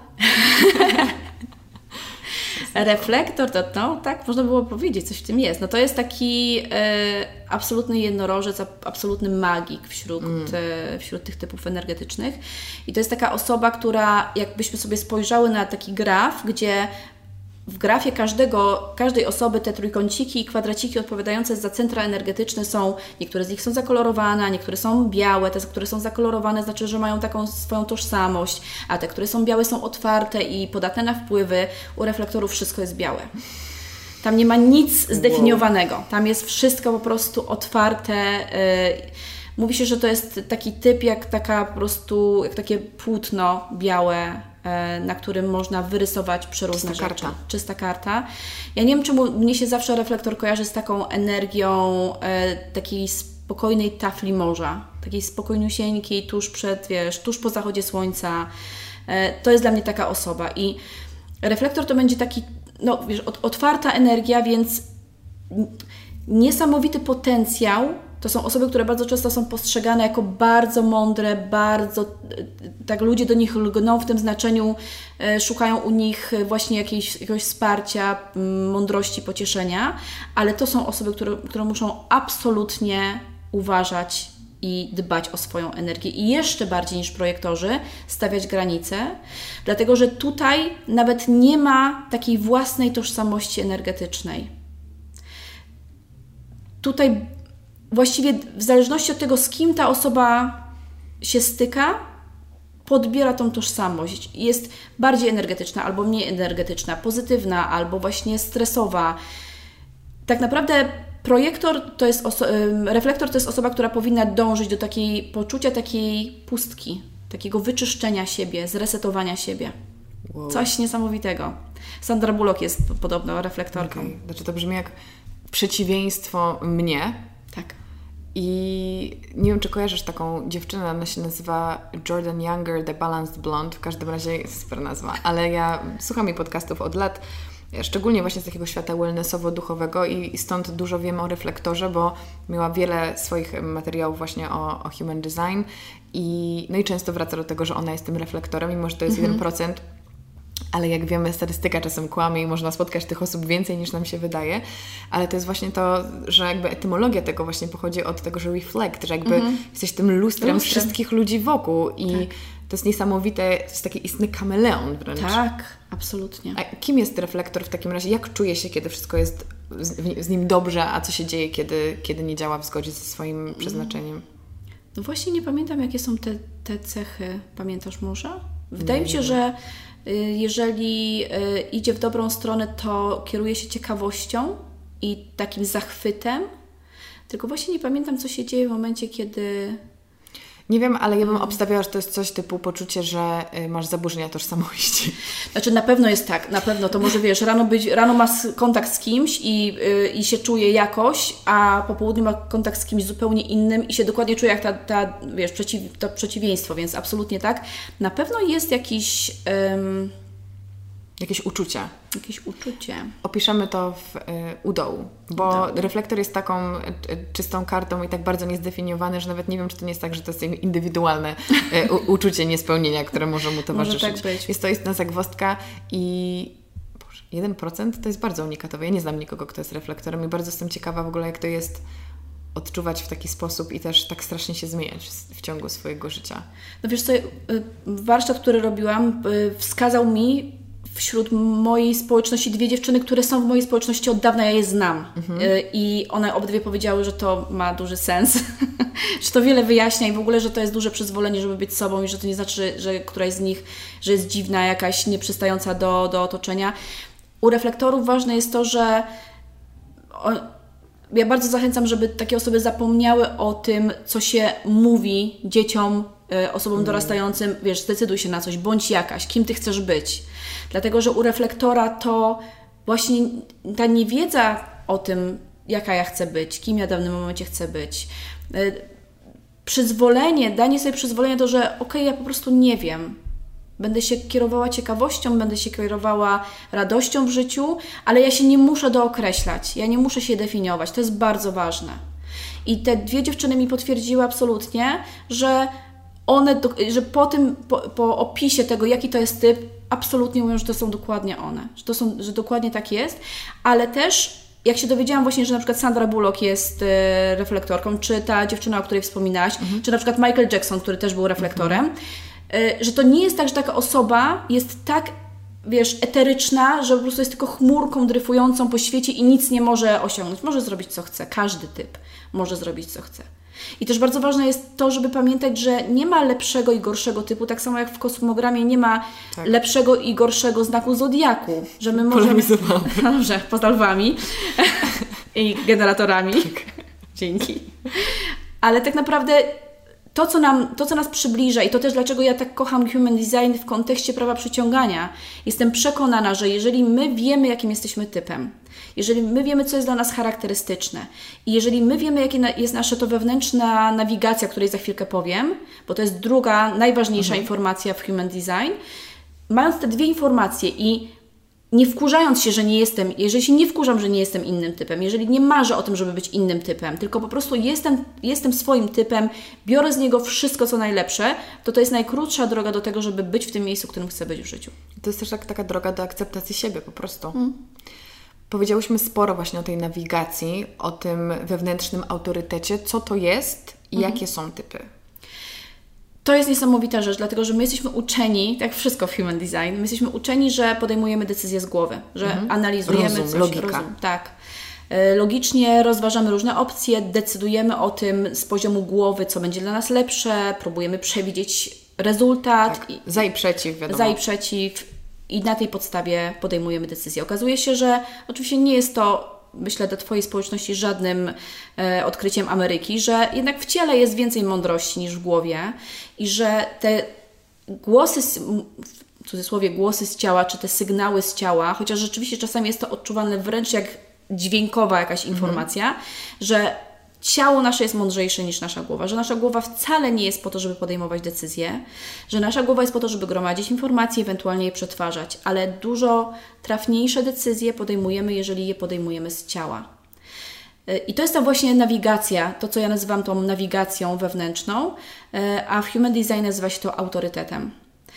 Reflektor to, no tak, można było powiedzieć, coś w tym jest. No to jest taki e, absolutny jednorożec, absolutny magik wśród, mm. e, wśród tych typów energetycznych. I to jest taka osoba, która, jakbyśmy sobie spojrzały na taki graf, gdzie w grafie każdego, każdej osoby te trójkąciki i kwadraciki odpowiadające za centra energetyczne są, niektóre z nich są zakolorowane, a niektóre są białe, te, które są zakolorowane znaczy, że mają taką swoją tożsamość, a te, które są białe są otwarte i podatne na wpływy. U reflektorów wszystko jest białe. Tam nie ma nic zdefiniowanego. Wow. Tam jest wszystko po prostu otwarte. Yy, mówi się, że to jest taki typ jak taka po prostu, jak takie płótno białe, na którym można wyrysować przeróżne Czysta rzeczy. Karta. Czysta karta. Ja nie wiem, czemu mnie się zawsze reflektor kojarzy z taką energią e, takiej spokojnej tafli morza, takiej spokojniusieńkiej, tuż przed, wiesz, tuż po zachodzie słońca. E, to jest dla mnie taka osoba. I reflektor to będzie taki, no wiesz, ot, otwarta energia, więc niesamowity potencjał. To są osoby, które bardzo często są postrzegane jako bardzo mądre, bardzo, tak ludzie do nich lgną w tym znaczeniu, e, szukają u nich właśnie jakiejś, jakiegoś wsparcia, mądrości, pocieszenia, ale to są osoby, które, które muszą absolutnie uważać i dbać o swoją energię i jeszcze bardziej niż projektorzy stawiać granice, dlatego że tutaj nawet nie ma takiej własnej tożsamości energetycznej. Tutaj właściwie w zależności od tego, z kim ta osoba się styka, podbiera tą tożsamość. Jest bardziej energetyczna albo mniej energetyczna, pozytywna albo właśnie stresowa. Tak naprawdę projektor to jest oso- reflektor to jest osoba, która powinna dążyć do takiej poczucia takiej pustki, takiego wyczyszczenia siebie, zresetowania siebie. Wow. Coś niesamowitego. Sandra Bullock jest podobno reflektorką. Okay. Znaczy to brzmi jak przeciwieństwo mnie. Tak. I nie wiem, czy kojarzysz taką dziewczynę, ona się nazywa Jordan Younger, The Balanced Blonde, w każdym razie super nazwa, ale ja słucham jej podcastów od lat, szczególnie właśnie z takiego świata wellnessowo-duchowego i stąd dużo wiem o reflektorze, bo miała wiele swoich materiałów właśnie o, o human design i, no i często wraca do tego, że ona jest tym reflektorem, mimo że to jest jeden procent. Ale jak wiemy, statystyka czasem kłamie i można spotkać tych osób więcej niż nam się wydaje, ale to jest właśnie to, że jakby etymologia tego właśnie pochodzi od tego, że reflect, że jakby mm-hmm. jesteś tym lustrem, lustrem wszystkich ludzi wokół i tak. To jest niesamowite, to jest taki istny kameleon wręcz. Tak, absolutnie. A kim jest reflektor w takim razie? Jak czuje się, kiedy wszystko jest z, z nim dobrze, a co się dzieje, kiedy, kiedy nie działa w zgodzie ze swoim przeznaczeniem? No właśnie nie pamiętam, jakie są te, te cechy. Pamiętasz może? Wydaje nie, mi się, nie. że jeżeli idzie w dobrą stronę, to kieruje się ciekawością i takim zachwytem. Tylko właśnie nie pamiętam, co się dzieje w momencie, kiedy... Nie wiem, ale ja bym obstawiała, że to jest coś typu poczucie, że masz zaburzenia tożsamości. Znaczy na pewno jest tak, na pewno. To może wiesz, rano, być, rano ma kontakt z kimś i, yy, i się czuje jakoś, a po południu ma kontakt z kimś zupełnie innym i się dokładnie czuje jak ta, ta wiesz, przeciw, to przeciwieństwo, więc absolutnie tak. Na pewno jest jakiś... Ym, Jakieś uczucie. Jakieś uczucie. Opiszemy to w, y, u dołu, bo dołu. Reflektor jest taką y, czystą kartą i tak bardzo niezdefiniowany, że nawet nie wiem, czy to nie jest tak, że to jest indywidualne y, u, uczucie niespełnienia, które może mu towarzyszyć. Może tak być. Jest to istna zagwozdka i Boże, jeden procent to jest bardzo unikatowe. Ja nie znam nikogo, kto jest reflektorem i bardzo jestem ciekawa w ogóle, jak to jest odczuwać w taki sposób i też tak strasznie się zmieniać w ciągu swojego życia. No wiesz co, warsztat, który robiłam, wskazał mi wśród mojej społeczności dwie dziewczyny, które są w mojej społeczności od dawna, ja je znam. Mhm. I one obydwie powiedziały, że to ma duży sens, że to wiele wyjaśnia i w ogóle, że to jest duże przyzwolenie, żeby być sobą i że to nie znaczy, że któraś z nich, że jest dziwna, jakaś nieprzystająca do, do otoczenia. U reflektorów ważne jest to, że on, ja bardzo zachęcam, żeby takie osoby zapomniały o tym, co się mówi dzieciom, osobom mm. dorastającym, wiesz, zdecyduj się na coś, bądź jakaś, kim Ty chcesz być. Dlatego, że u reflektora to właśnie ta niewiedza o tym, jaka ja chcę być, kim ja w danym momencie chcę być, przyzwolenie, danie sobie przyzwolenia to, że okej, okay, ja po prostu nie wiem. Będę się kierowała ciekawością, będę się kierowała radością w życiu, ale ja się nie muszę dookreślać, ja nie muszę się definiować. To jest bardzo ważne. I te dwie dziewczyny mi potwierdziły absolutnie, że one, że po tym, po, po opisie tego, jaki to jest typ, absolutnie mówią, że to są dokładnie one, że to są, że dokładnie tak jest, ale też jak się dowiedziałam właśnie, że na przykład Sandra Bullock jest e, reflektorką, czy ta dziewczyna, o której wspominałaś, mhm. czy na przykład Michael Jackson, który też był reflektorem, mhm. e, że to nie jest tak, że taka osoba jest tak, wiesz, eteryczna, że po prostu jest tylko chmurką dryfującą po świecie i nic nie może osiągnąć. Może zrobić co chce, każdy typ może zrobić co chce. I też bardzo ważne jest to, żeby pamiętać, że nie ma lepszego i gorszego typu, tak samo jak w kosmogramie nie ma tak. lepszego i gorszego znaku zodiaku, że my możemy... No dobrze, poza lwami i generatorami. Tak. Dzięki. Ale tak naprawdę to co, nam, to, co nas przybliża i to też dlaczego ja tak kocham Human Design w kontekście prawa przyciągania, jestem przekonana, że jeżeli my wiemy, jakim jesteśmy typem, jeżeli my wiemy, co jest dla nas charakterystyczne i jeżeli my wiemy, jaka jest nasza to wewnętrzna nawigacja, o której za chwilkę powiem, bo to jest druga, najważniejsza mhm. informacja w Human Design, mając te dwie informacje i nie wkurzając się, że nie jestem, jeżeli się nie wkurzam, że nie jestem innym typem, jeżeli nie marzę o tym, żeby być innym typem, tylko po prostu jestem, jestem swoim typem, biorę z niego wszystko, co najlepsze, to to jest najkrótsza droga do tego, żeby być w tym miejscu, w którym chcę być w życiu. To jest też tak, taka droga do akceptacji siebie po prostu. Hmm. Powiedziałyśmy sporo właśnie o tej nawigacji, o tym wewnętrznym autorytecie, co to jest i mhm. jakie są typy. To jest niesamowita rzecz, dlatego że my jesteśmy uczeni, tak wszystko w Human Design, my jesteśmy uczeni, że podejmujemy decyzje z głowy, że mhm. analizujemy rozum, coś, logika. Rozum, tak. Logicznie rozważamy różne opcje, decydujemy o tym z poziomu głowy, co będzie dla nas lepsze, próbujemy przewidzieć rezultat. Tak. Za i przeciw, wiadomo. Za i przeciw. I na tej podstawie podejmujemy decyzję. Okazuje się, że oczywiście nie jest to, myślę, dla Twojej społeczności żadnym e, odkryciem Ameryki, że jednak w ciele jest więcej mądrości niż w głowie i że te głosy, w cudzysłowie głosy z ciała, czy te sygnały z ciała, chociaż rzeczywiście czasami jest to odczuwalne wręcz jak dźwiękowa jakaś informacja, mhm. że ciało nasze jest mądrzejsze niż nasza głowa, że nasza głowa wcale nie jest po to, żeby podejmować decyzje, że nasza głowa jest po to, żeby gromadzić informacje, ewentualnie je przetwarzać, ale dużo trafniejsze decyzje podejmujemy, jeżeli je podejmujemy z ciała. I to jest ta właśnie nawigacja, to co ja nazywam tą nawigacją wewnętrzną, a w Human Design nazywa się to autorytetem.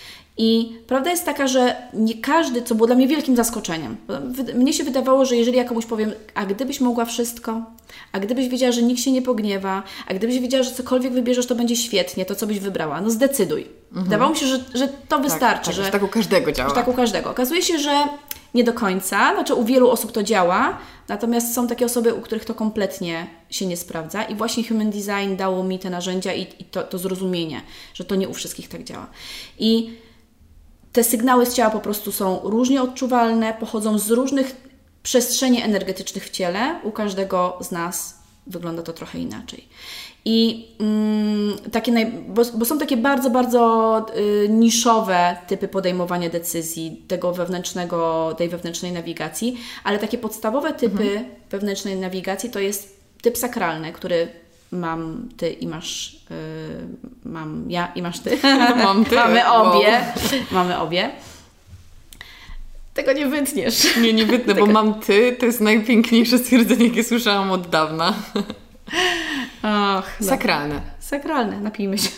I prawda jest taka, że nie każdy, co było dla mnie wielkim zaskoczeniem, mnie się wydawało, że jeżeli ja komuś powiem, a gdybyś mogła wszystko, a gdybyś wiedziała, że nikt się nie pogniewa, a gdybyś wiedziała, że cokolwiek wybierzesz, to będzie świetnie, to co byś wybrała, no zdecyduj. Mhm. Wydawało mi się, że, że to wystarczy. Tak, tak, że, że tak u każdego działa. Że tak u każdego. Okazuje się, że nie do końca, znaczy u wielu osób to działa, natomiast są takie osoby, u których to kompletnie się nie sprawdza i właśnie Human Design dało mi te narzędzia i, i to, to zrozumienie, że to nie u wszystkich tak działa. I te sygnały z ciała po prostu są różnie odczuwalne, pochodzą z różnych przestrzeni energetycznych w ciele. U każdego z nas wygląda to trochę inaczej. I mm, takie naj, bo, bo są takie bardzo, bardzo y, niszowe typy podejmowania decyzji, tego wewnętrznego, tej wewnętrznej nawigacji, ale takie podstawowe typy mhm. wewnętrznej nawigacji to jest typ sakralny, który mam Ty i masz, yy, mam ja i masz Ty. Mam ty. Mamy obie. Wow. Mamy obie. Tego nie wytniesz. Nie, nie wytnę, Tego... bo mam ty. To jest najpiękniejsze stwierdzenie, jakie słyszałam od dawna. Och, sakralne. No. Sakralne, napijmy się.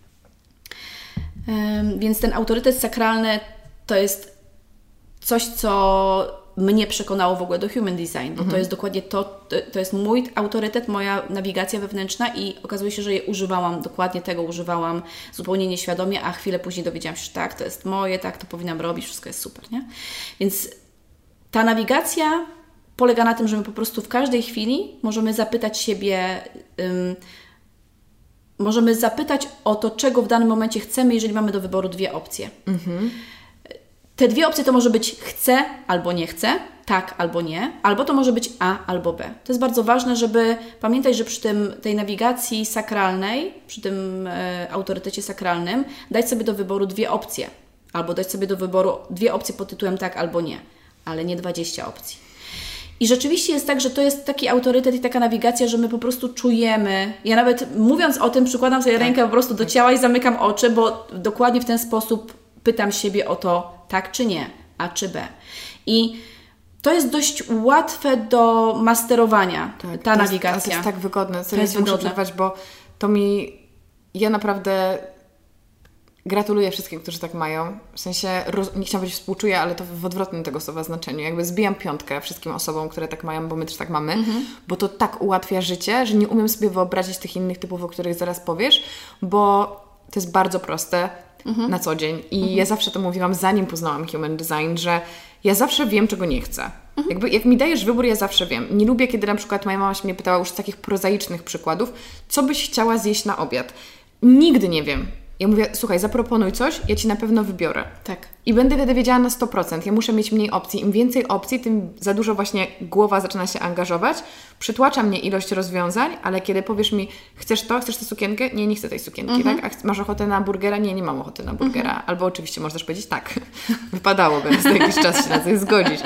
Um, więc ten autorytet sakralny to jest coś, co mnie przekonało w ogóle do Human Design, bo mhm. to jest dokładnie to, to jest mój autorytet, moja nawigacja wewnętrzna i okazuje się, że je używałam, dokładnie tego używałam zupełnie nieświadomie, a chwilę później dowiedziałam się, że tak, to jest moje, tak, to powinnam robić, wszystko jest super, nie? Więc ta nawigacja polega na tym, że my po prostu w każdej chwili możemy zapytać siebie, um, możemy zapytać o to, czego w danym momencie chcemy, jeżeli mamy do wyboru dwie opcje. Mhm. Te dwie opcje to może być chcę albo nie chcę, tak albo nie, albo to może być A albo B. To jest bardzo ważne, żeby pamiętać, że przy tym, tej nawigacji sakralnej, przy tym e, autorytecie sakralnym, dać sobie do wyboru dwie opcje. Albo dać sobie do wyboru dwie opcje pod tytułem tak albo nie, ale nie dwadzieścia opcji. I rzeczywiście jest tak, że to jest taki autorytet i taka nawigacja, że my po prostu czujemy. Ja nawet mówiąc o tym, przykładam sobie rękę po prostu do ciała i zamykam oczy, bo dokładnie w ten sposób pytam siebie o to, tak czy nie, A czy B. I to jest dość łatwe do masterowania, tak, ta to nawigacja. Jest, to jest tak wygodne. To jest muszę przerwać, bo to mi... Ja naprawdę gratuluję wszystkim, którzy tak mają. W sensie, roz, nie chciałam powiedzieć współczuję, ale to w odwrotnym tego słowa znaczeniu. Jakby zbijam piątkę wszystkim osobom, które tak mają, bo my też tak mamy, mhm. bo to tak ułatwia życie, że nie umiem sobie wyobrazić tych innych typów, o których zaraz powiesz, bo to jest bardzo proste. Mhm. Na co dzień. I mhm. ja zawsze to mówiłam, zanim poznałam Human Design, że ja zawsze wiem, czego nie chcę. Mhm. Jakby, jak mi dajesz wybór, ja zawsze wiem. Nie lubię, kiedy na przykład moja mama się mnie pytała już z takich prozaicznych przykładów, co byś chciała zjeść na obiad. Nigdy nie wiem. Ja mówię, słuchaj, zaproponuj coś, ja Ci na pewno wybiorę. Tak. I będę wtedy wiedziała na sto procent. Ja muszę mieć mniej opcji. Im więcej opcji, tym za dużo właśnie głowa zaczyna się angażować. Przytłacza mnie ilość rozwiązań, ale kiedy powiesz mi, chcesz to, chcesz tę sukienkę? Nie, nie chcę tej sukienki, mhm. tak? A masz ochotę na burgera? Nie, nie mam ochoty na burgera. Mhm. Albo oczywiście możesz powiedzieć tak. Wypadałoby za jakiś czas się na coś zgodzić.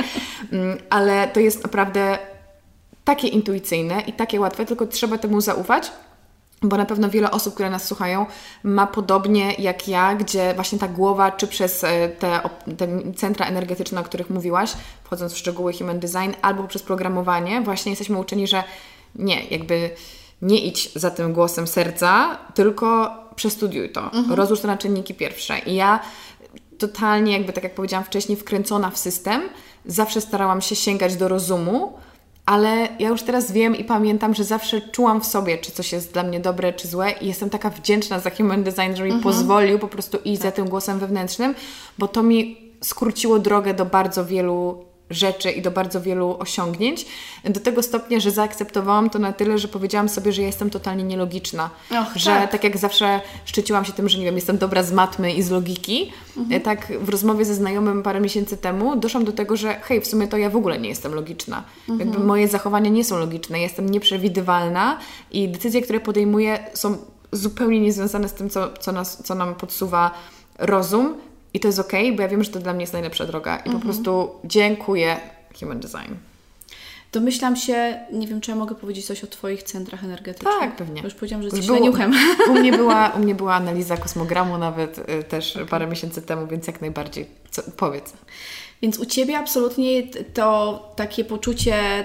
Ale to jest naprawdę takie intuicyjne i takie łatwe, tylko trzeba temu zaufać. Bo na pewno wiele osób, które nas słuchają, ma podobnie jak ja, gdzie właśnie ta głowa, czy przez te, te centra energetyczne, o których mówiłaś, wchodząc w szczegóły Human Design, albo przez programowanie, właśnie jesteśmy uczeni, że nie, jakby nie idź za tym głosem serca, tylko przestudiuj to, mhm. rozłóż to na czynniki pierwsze. I ja totalnie, jakby tak jak powiedziałam wcześniej, wkręcona w system, zawsze starałam się sięgać do rozumu, ale ja już teraz wiem i pamiętam, że zawsze czułam w sobie, czy coś jest dla mnie dobre, czy złe i jestem taka wdzięczna za Human Design, że mi mhm. pozwolił po prostu iść tak. za tym głosem wewnętrznym, bo to mi skróciło drogę do bardzo wielu rzeczy i do bardzo wielu osiągnięć, do tego stopnia, że zaakceptowałam to na tyle, że powiedziałam sobie, że ja jestem totalnie nielogiczna. Och, że tak. tak jak zawsze szczyciłam się tym, że nie wiem, jestem dobra z matmy i z logiki, mhm. tak w rozmowie ze znajomym parę miesięcy temu doszłam do tego, że hej, w sumie to ja w ogóle nie jestem logiczna. Mhm. Jakby moje zachowania nie są logiczne, jestem nieprzewidywalna i decyzje, które podejmuję, są zupełnie niezwiązane z tym, co, co, nas, co nam podsuwa rozum. I to jest okej, okay, bo ja wiem, że to dla mnie jest najlepsza droga. I mhm. po prostu dziękuję Human Design. Domyślam się, nie wiem, czy ja mogę powiedzieć coś o Twoich centrach energetycznych. Tak, pewnie. Bo już powiedziałam, że jesteś leniuchem. U mnie była, u mnie była analiza kosmogramu nawet y, też okay. parę miesięcy temu, więc jak najbardziej. Co, powiedz. Więc u Ciebie absolutnie to takie poczucie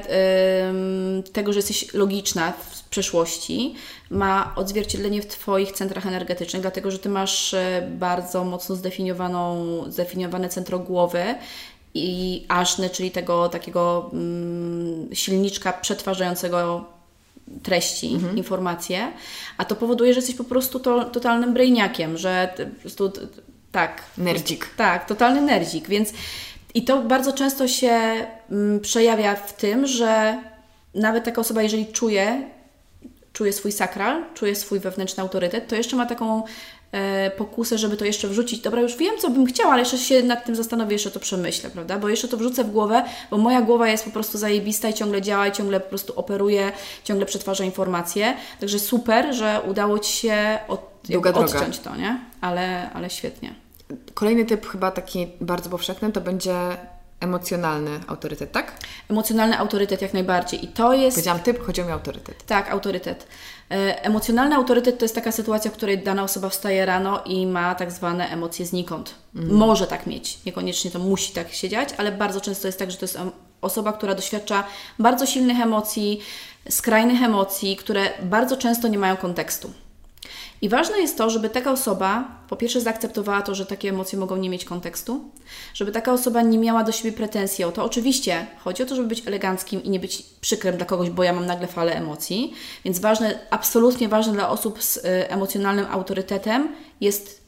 y, tego, że jesteś logiczna w przeszłości, ma odzwierciedlenie w Twoich centrach energetycznych, dlatego że Ty masz bardzo mocno zdefiniowaną, zdefiniowane centro głowy i aszny, czyli tego takiego mm, silniczka przetwarzającego treści, mhm. informacje, a to powoduje, że jesteś po prostu to, totalnym brainiakiem, że po prostu tak. Nerdzik. Tak, totalny nerdzik, więc i to bardzo często się mm, przejawia w tym, że nawet taka osoba, jeżeli czuje, czuje swój sakral, czuje swój wewnętrzny autorytet, to jeszcze ma taką e, pokusę, żeby to jeszcze wrzucić. Dobra, już wiem, co bym chciała, ale jeszcze się nad tym zastanowię, jeszcze to przemyślę, prawda? Bo jeszcze to wrzucę w głowę, bo moja głowa jest po prostu zajebista i ciągle działa i ciągle po prostu operuje, ciągle przetwarza informacje. Także super, że udało Ci się od, odciąć to, nie? Ale, ale świetnie. Kolejny typ chyba taki bardzo powszechny to będzie emocjonalny autorytet, tak? Emocjonalny autorytet jak najbardziej. I to jest... Powiedziałam typ, chodzi mi o autorytet. Tak, autorytet. Emocjonalny autorytet to jest taka sytuacja, w której dana osoba wstaje rano i ma tak zwane emocje znikąd. Mm. Może tak mieć, niekoniecznie to musi tak się dziać, ale bardzo często jest tak, że to jest osoba, która doświadcza bardzo silnych emocji, skrajnych emocji, które bardzo często nie mają kontekstu. I ważne jest to, żeby taka osoba po pierwsze zaakceptowała to, że takie emocje mogą nie mieć kontekstu, żeby taka osoba nie miała do siebie pretensji o to. Oczywiście chodzi o to, żeby być eleganckim i nie być przykrym dla kogoś, bo ja mam nagle falę emocji. Więc ważne, absolutnie ważne dla osób z emocjonalnym autorytetem jest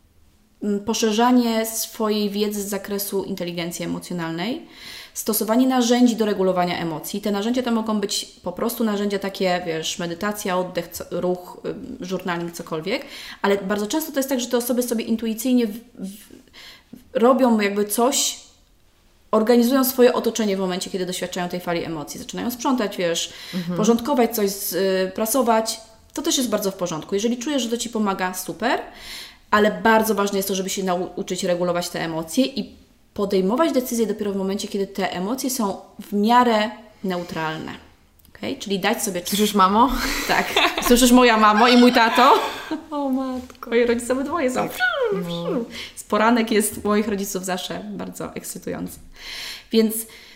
poszerzanie swojej wiedzy z zakresu inteligencji emocjonalnej, stosowanie narzędzi do regulowania emocji. Te narzędzia to mogą być po prostu narzędzia takie, wiesz, medytacja, oddech, ruch, journaling, cokolwiek, ale bardzo często to jest tak, że te osoby sobie intuicyjnie w, w, robią jakby coś, organizują swoje otoczenie w momencie, kiedy doświadczają tej fali emocji. Zaczynają sprzątać, wiesz, mhm. porządkować coś, z, prasować. To też jest bardzo w porządku. Jeżeli czujesz, że to Ci pomaga, super, ale bardzo ważne jest to, żeby się nauczyć regulować te emocje i podejmować decyzje dopiero w momencie, kiedy te emocje są w miarę neutralne. Okay? Czyli dać sobie... Słyszysz, mamo? Tak. Słyszysz, moja mamo i mój tato? O matko. Moi rodzice obydwoje są... Tak. No. Poranek jest moich rodziców zawsze bardzo ekscytujący. Więc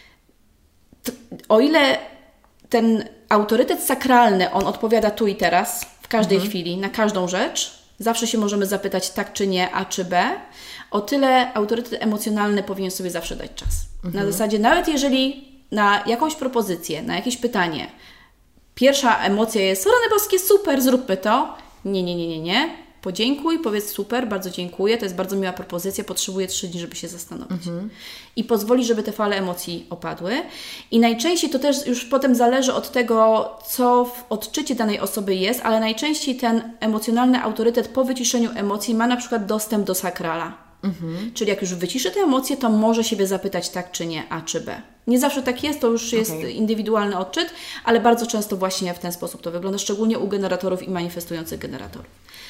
to, o ile ten autorytet sakralny, on odpowiada tu i teraz, w każdej mhm. chwili, na każdą rzecz, zawsze się możemy zapytać tak czy nie, A czy B, o tyle autorytet emocjonalny powinien sobie zawsze dać czas. Mhm. Na zasadzie, nawet jeżeli na jakąś propozycję, na jakieś pytanie, pierwsza emocja jest, rany boskie, super, zróbmy to. Nie, nie, nie, nie, nie. Podziękuj, powiedz super, bardzo dziękuję, to jest bardzo miła propozycja, potrzebuję trzy dni, żeby się zastanowić. Mhm. I pozwoli, żeby te fale emocji opadły. I najczęściej to też już potem zależy od tego, co w odczycie danej osoby jest, ale najczęściej ten emocjonalny autorytet po wyciszeniu emocji ma na przykład dostęp do sakrala. Mhm. Czyli jak już wyciszy te emocje, to może siebie zapytać tak czy nie, A czy B. Nie zawsze tak jest, to już jest okay. indywidualny odczyt, ale bardzo często właśnie w ten sposób to wygląda, szczególnie u generatorów i manifestujących generatorów.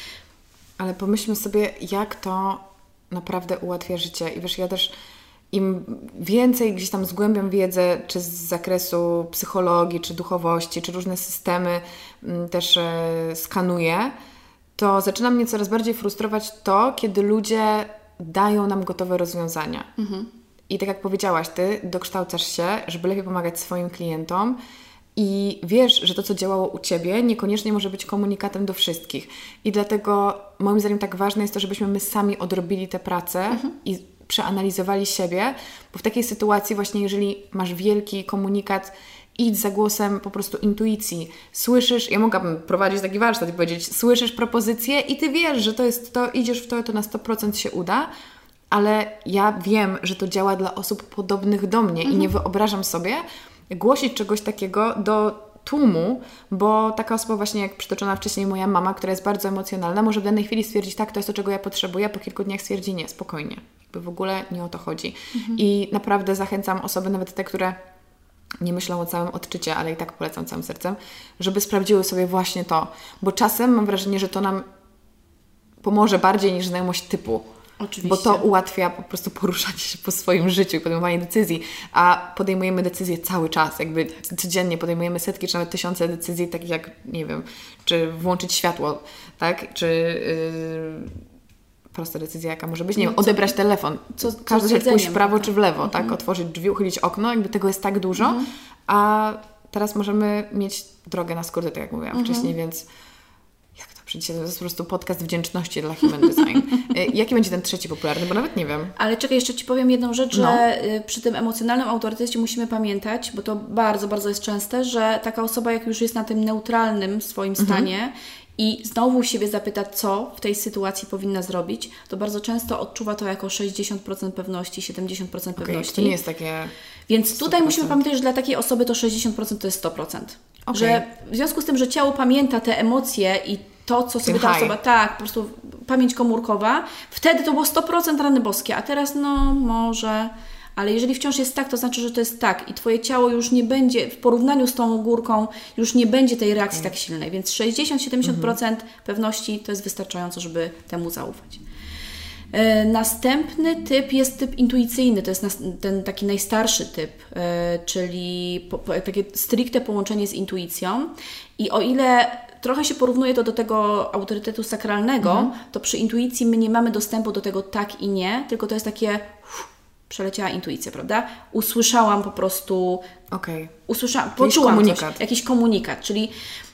Ale pomyślmy sobie, jak to naprawdę ułatwia życie. I wiesz, ja też im więcej gdzieś tam zgłębiam wiedzę, czy z zakresu psychologii, czy duchowości, czy różne systemy m, też e, skanuję, to zaczyna mnie coraz bardziej frustrować to, kiedy ludzie dają nam gotowe rozwiązania. Mhm. I tak jak powiedziałaś, Ty dokształcasz się, żeby lepiej pomagać swoim klientom, i wiesz, że to, co działało u Ciebie, niekoniecznie może być komunikatem do wszystkich. I dlatego moim zdaniem tak ważne jest to, żebyśmy my sami odrobili tę pracę mhm. i przeanalizowali siebie, bo w takiej sytuacji właśnie, jeżeli masz wielki komunikat, idź za głosem po prostu intuicji. Słyszysz, ja mogłabym prowadzić taki warsztat i powiedzieć, słyszysz propozycję i Ty wiesz, że to jest to, idziesz w to, to na sto procent się uda, ale ja wiem, że to działa dla osób podobnych do mnie mhm. i nie wyobrażam sobie głosić czegoś takiego do tłumu, bo taka osoba właśnie jak przytoczona wcześniej moja mama, która jest bardzo emocjonalna, może w danej chwili stwierdzić tak, to jest to, czego ja potrzebuję, a po kilku dniach stwierdzi nie, spokojnie. Jakby w ogóle nie o to chodzi. Mhm. I naprawdę zachęcam osoby, nawet te, które nie myślą o całym odczycie, ale i tak polecam całym sercem, żeby sprawdziły sobie właśnie to, bo czasem mam wrażenie, że to nam pomoże bardziej niż znajomość typu. Oczywiście. Bo to ułatwia po prostu poruszanie się po swoim życiu i podejmowanie decyzji, a podejmujemy decyzje cały czas, jakby codziennie podejmujemy setki czy nawet tysiące decyzji, takich jak, nie wiem, czy włączyć światło, tak, czy yy, prosta decyzja jaka może być, nie wiem, odebrać telefon, co, każdy się pójść w prawo czy w lewo, mhm. tak, otworzyć drzwi, uchylić okno, jakby tego jest tak dużo, mhm. a teraz możemy mieć drogę na skróty, tak jak mówiłam mhm. wcześniej, więc Dzisiaj to jest po prostu podcast wdzięczności dla Human Design. Jaki będzie ten trzeci popularny? Bo nawet nie wiem. Ale czekaj, jeszcze Ci powiem jedną rzecz, no. że przy tym emocjonalnym autorytecie musimy pamiętać, bo to bardzo, bardzo jest częste, że taka osoba, jak już jest na tym neutralnym swoim stanie mhm. i znowu siebie zapyta, co w tej sytuacji powinna zrobić, to bardzo często odczuwa to jako sześćdziesiąt procent pewności, siedemdziesiąt procent okay, pewności. To nie jest takie... Więc tutaj sto procent. Musimy pamiętać, że dla takiej osoby to sześćdziesiąt procent to jest sto procent. Okay. Że w związku z tym, że ciało pamięta te emocje i to, co sobie ta osoba, tak, po prostu pamięć komórkowa, wtedy to było sto procent rany boskie, a teraz no może, ale jeżeli wciąż jest tak, to znaczy, że to jest tak i Twoje ciało już nie będzie, w porównaniu z tą górką, już nie będzie tej reakcji okay. tak silnej, więc sześćdziesiąt do siedemdziesięciu procent mhm. pewności to jest wystarczająco, żeby temu zaufać. Następny typ jest typ intuicyjny, to jest nas, ten taki najstarszy typ, czyli po, takie stricte połączenie z intuicją. I o ile trochę się porównuje to do tego autorytetu sakralnego, mhm. to przy intuicji my nie mamy dostępu do tego tak i nie, tylko to jest takie uff, przeleciała intuicja, prawda? Usłyszałam po prostu, okay. usłyszałam, poczułam komunikat. Coś, jakiś komunikat, czyli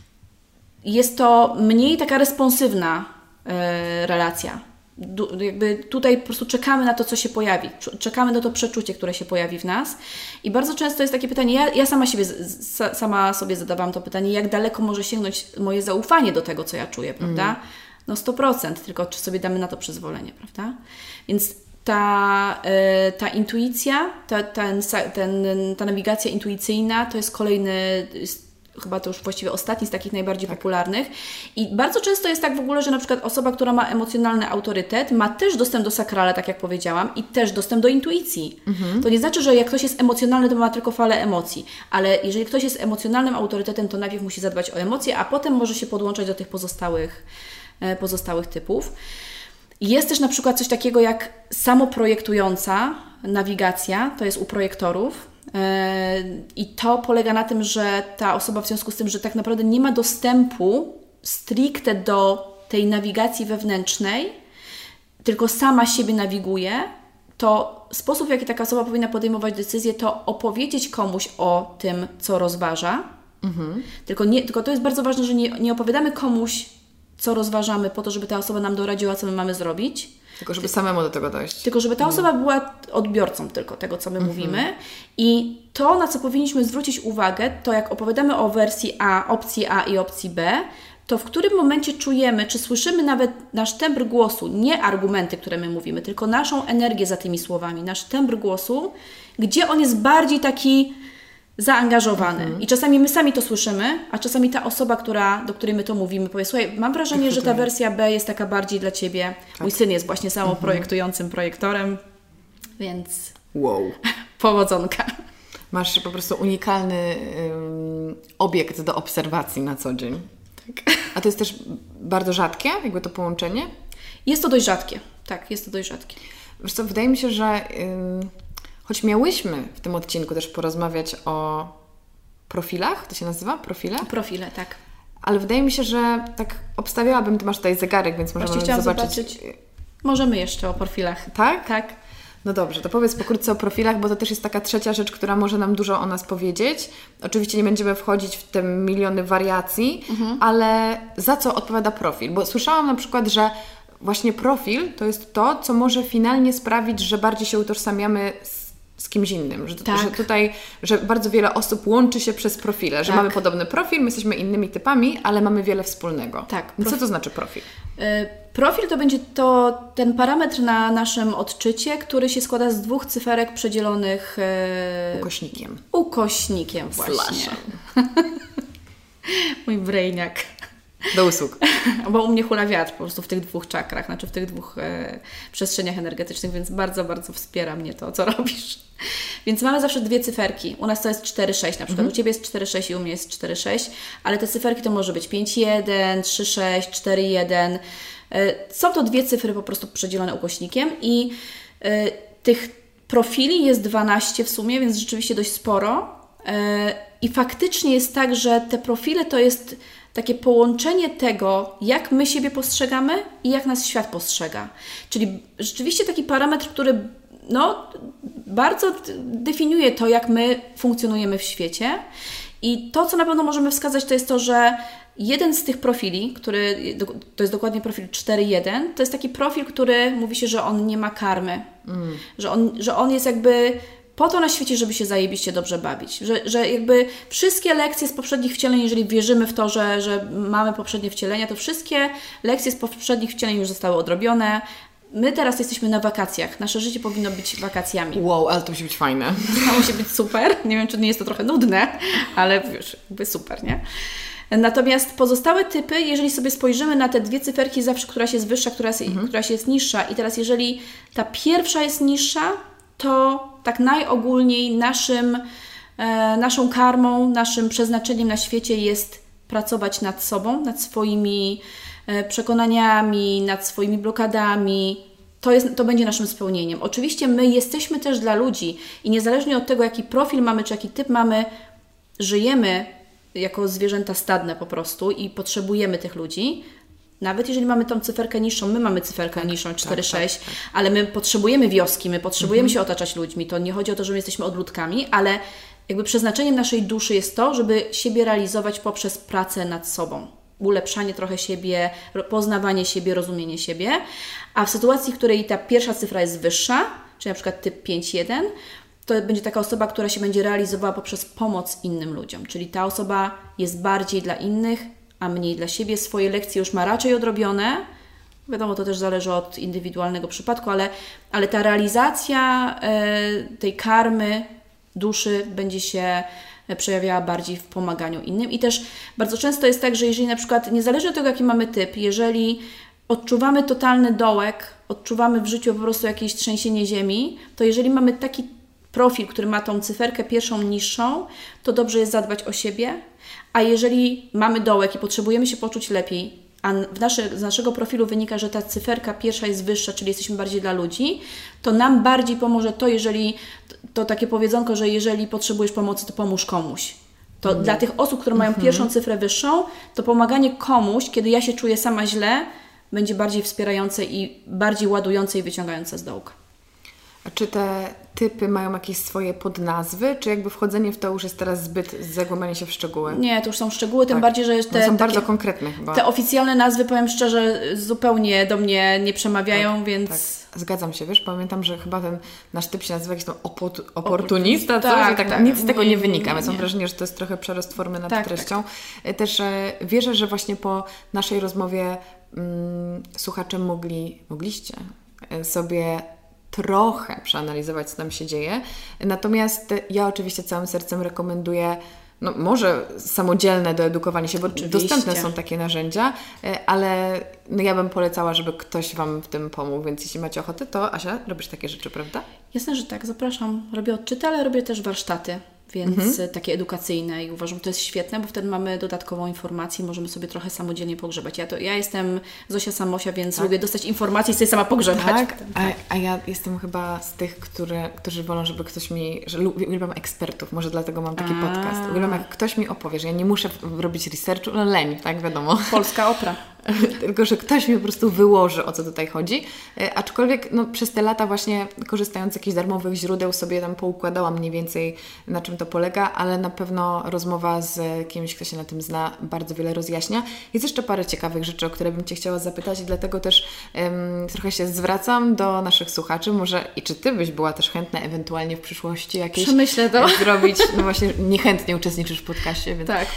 jest to mniej taka responsywna e, relacja. Du, jakby tutaj po prostu czekamy na to, co się pojawi. Czekamy na to przeczucie, które się pojawi w nas. I bardzo często jest takie pytanie, ja, ja sama, siebie, z, sama sobie zadawałam to pytanie, jak daleko może sięgnąć moje zaufanie do tego, co ja czuję, prawda? Mm. No sto procent, tylko czy sobie damy na to przyzwolenie, prawda? Więc ta, y, ta intuicja, ta, ten, ten, ta nawigacja intuicyjna to jest kolejny... chyba to już właściwie ostatni z takich najbardziej tak. popularnych. I bardzo często jest tak w ogóle, że na przykład osoba, która ma emocjonalny autorytet, ma też dostęp do sakrala, tak jak powiedziałam, i też dostęp do intuicji. Mhm. To nie znaczy, że jak ktoś jest emocjonalny, to ma tylko falę emocji, ale jeżeli ktoś jest emocjonalnym autorytetem, to najpierw musi zadbać o emocje, a potem może się podłączać do tych pozostałych, pozostałych typów. Jest też na przykład coś takiego jak samoprojektująca nawigacja, to jest u projektorów. I to polega na tym, że ta osoba w związku z tym, że tak naprawdę nie ma dostępu stricte do tej nawigacji wewnętrznej, tylko sama siebie nawiguje, to sposób, w jaki taka osoba powinna podejmować decyzje, to opowiedzieć komuś o tym, co rozważa. Mhm. Tylko, nie, tylko to jest bardzo ważne, że nie, nie opowiadamy komuś, co rozważamy po to, żeby ta osoba nam doradziła, co my mamy zrobić. Tylko żeby samemu do tego dojść. Tylko żeby ta osoba była odbiorcą tylko tego, co my mhm. mówimy. I to, na co powinniśmy zwrócić uwagę, to jak opowiadamy o wersji A, opcji A i opcji B, to w którym momencie czujemy, czy słyszymy nawet nasz tembr głosu, nie argumenty, które my mówimy, tylko naszą energię za tymi słowami, nasz tembr głosu, gdzie on jest bardziej taki zaangażowany. Mhm. I czasami my sami to słyszymy, a czasami ta osoba, która, do której my to mówimy, powie, słuchaj, mam wrażenie, że ta wersja B jest taka bardziej dla Ciebie. Tak. Mój syn jest właśnie samoprojektującym projektorem, więc wow. powodzonka. Masz po prostu unikalny um, obiekt do obserwacji na co dzień. Tak. A to jest też bardzo rzadkie, jakby to połączenie? Jest to dość rzadkie. Tak, jest to dość rzadkie. Wiesz co, wydaje mi się, że um, choć miałyśmy w tym odcinku też porozmawiać o profilach, to się nazywa? Profile? Profile, tak. Ale wydaje mi się, że tak obstawiałabym, ty masz tutaj zegarek, więc możemy zobaczyć. zobaczyć. Możemy jeszcze o profilach. Tak? Tak. No dobrze, to powiedz pokrótce o profilach, bo to też jest taka trzecia rzecz, która może nam dużo o nas powiedzieć. Oczywiście nie będziemy wchodzić w te miliony wariacji, mhm. ale za co odpowiada profil? Bo słyszałam na przykład, że właśnie profil to jest to, co może finalnie sprawić, że bardziej się utożsamiamy z z kimś innym, że, tak. że tutaj, że bardzo wiele osób łączy się przez profile, że tak. mamy podobny profil, my jesteśmy innymi typami, ale mamy wiele wspólnego. Tak. Profi- Co to znaczy profil? Yy, profil to będzie to ten parametr na naszym odczycie, który się składa z dwóch cyferek przedzielonych yy, ukośnikiem. Ukośnikiem właśnie. Mój brainiak. Do usług. Bo u mnie hula wiatr po prostu w tych dwóch czakrach, znaczy w tych dwóch e, przestrzeniach energetycznych, więc bardzo, bardzo wspiera mnie to, co robisz. Więc mamy zawsze dwie cyferki. U nas to jest cztery sześć na przykład. Mhm. U Ciebie jest cztery sześć i u mnie jest cztery sześć, ale te cyferki to może być pięć jeden, trzy sześć, cztery jeden. E, są to dwie cyfry po prostu przedzielone ukośnikiem i e, tych profili jest dwanaście w sumie, więc rzeczywiście dość sporo. E, I faktycznie jest tak, że te profile to jest takie połączenie tego, jak my siebie postrzegamy i jak nas świat postrzega. Czyli rzeczywiście taki parametr, który no, bardzo definiuje to, jak my funkcjonujemy w świecie. I to, co na pewno możemy wskazać, to jest to, że jeden z tych profili, który, to jest dokładnie profil cztery jeden, to jest taki profil, który mówi się, że on nie ma karmy. Mm. Że, on, że on jest jakby po to na świecie, żeby się zajebiście dobrze bawić. Że, że jakby wszystkie lekcje z poprzednich wcieleń, jeżeli wierzymy w to, że, że mamy poprzednie wcielenia, to wszystkie lekcje z poprzednich wcieleń już zostały odrobione. My teraz jesteśmy na wakacjach. Nasze życie powinno być wakacjami. Wow, ale to musi być fajne. To musi być super. Nie wiem, czy nie jest to trochę nudne, ale wiesz, jakby super, nie? Natomiast pozostałe typy, jeżeli sobie spojrzymy na te dwie cyferki zawsze, któraś jest wyższa, któraś, mhm. któraś jest niższa i teraz jeżeli ta pierwsza jest niższa, to tak najogólniej naszym, e, naszą karmą, naszym przeznaczeniem na świecie jest pracować nad sobą, nad swoimi e, przekonaniami, nad swoimi blokadami, to, jest, to będzie naszym spełnieniem. Oczywiście my jesteśmy też dla ludzi i niezależnie od tego, jaki profil mamy, czy jaki typ mamy, żyjemy jako zwierzęta stadne po prostu i potrzebujemy tych ludzi. Nawet jeżeli mamy tą cyferkę niższą, my mamy cyferkę tak, niższą cztery sześć, tak, tak, tak. ale my potrzebujemy wioski, my potrzebujemy mhm. się otaczać ludźmi. To nie chodzi o to, że my jesteśmy odludkami, ale jakby przeznaczeniem naszej duszy jest to, żeby siebie realizować poprzez pracę nad sobą. Ulepszanie trochę siebie, poznawanie siebie, rozumienie siebie. A w sytuacji, w której ta pierwsza cyfra jest wyższa, czyli na przykład typ pięć jeden, to będzie taka osoba, która się będzie realizowała poprzez pomoc innym ludziom. Czyli ta osoba jest bardziej dla innych, a mniej dla siebie. Swoje lekcje już ma raczej odrobione. Wiadomo, to też zależy od indywidualnego przypadku, ale, ale ta realizacja y, tej karmy duszy będzie się przejawiała bardziej w pomaganiu innym. I też bardzo często jest tak, że jeżeli na przykład, niezależnie od tego, jaki mamy typ, jeżeli odczuwamy totalny dołek, odczuwamy w życiu po prostu jakieś trzęsienie ziemi, to jeżeli mamy taki profil, który ma tą cyferkę pierwszą niższą, to dobrze jest zadbać o siebie, a jeżeli mamy dołek i potrzebujemy się poczuć lepiej, a w nasze, z naszego profilu wynika, że ta cyferka pierwsza jest wyższa, czyli jesteśmy bardziej dla ludzi, to nam bardziej pomoże to, jeżeli, to takie powiedzonko, że jeżeli potrzebujesz pomocy, to pomóż komuś. To mm. dla tych osób, które mają mm-hmm. pierwszą cyfrę wyższą, to pomaganie komuś, kiedy ja się czuję sama źle, będzie bardziej wspierające i bardziej ładujące i wyciągające z dołka. A czy te typy mają jakieś swoje podnazwy, czy jakby wchodzenie w to już jest teraz zbyt zagłębianie się w szczegóły? Nie, to już są szczegóły, tym tak. bardziej, że te, no są takie, bardzo konkretne chyba. Te oficjalne nazwy, powiem szczerze, zupełnie do mnie nie przemawiają, tak, więc... Tak. Zgadzam się, wiesz, pamiętam, że chyba ten nasz typ się nazywa jakiś tam opot, oportunista, co? Tak, tak, tak, nic z tego nie, nie wynika, więc nie. mam wrażenie, że to jest trochę przerost formy nad tak, treścią. Tak. Też e, wierzę, że właśnie po naszej rozmowie mm, słuchacze mogli, mogliście e, sobie trochę przeanalizować, co tam się dzieje. Natomiast ja oczywiście całym sercem rekomenduję, no może samodzielne doedukowanie się, bo oczywiście dostępne są takie narzędzia, ale no ja bym polecała, żeby ktoś Wam w tym pomógł, więc jeśli macie ochotę, to Asia, robisz takie rzeczy, prawda? Jasne, że tak, zapraszam. Robię odczyty, ale robię też warsztaty, więc mhm. takie edukacyjne i uważam, że to jest świetne, bo wtedy mamy dodatkową informację i możemy sobie trochę samodzielnie pogrzebać. Ja, to, ja jestem Zosia Samosia, więc tak. lubię dostać informacje i sobie sama pogrzebać. Tak, a, a ja jestem chyba z tych, które, którzy wolą, żeby ktoś mi, że uwielbiam ekspertów, może dlatego mam taki a. podcast. Uwielbiam, jak ktoś mi opowie, że ja nie muszę robić researchu, no leń, tak wiadomo. Polska opera. Tylko, że ktoś mi po prostu wyłoży, o co tutaj chodzi. Aczkolwiek no, przez te lata właśnie korzystając z jakichś darmowych źródeł sobie tam poukładałam mniej więcej, na czym to polega, ale na pewno rozmowa z kimś, kto się na tym zna, bardzo wiele rozjaśnia. Jest jeszcze parę ciekawych rzeczy, o które bym Cię chciała zapytać i dlatego też um, trochę się zwracam do naszych słuchaczy. Może i czy Ty byś była też chętna ewentualnie w przyszłości jakieś Przemyślę to. zrobić, no właśnie niechętnie uczestniczysz w podcaście, więc tak.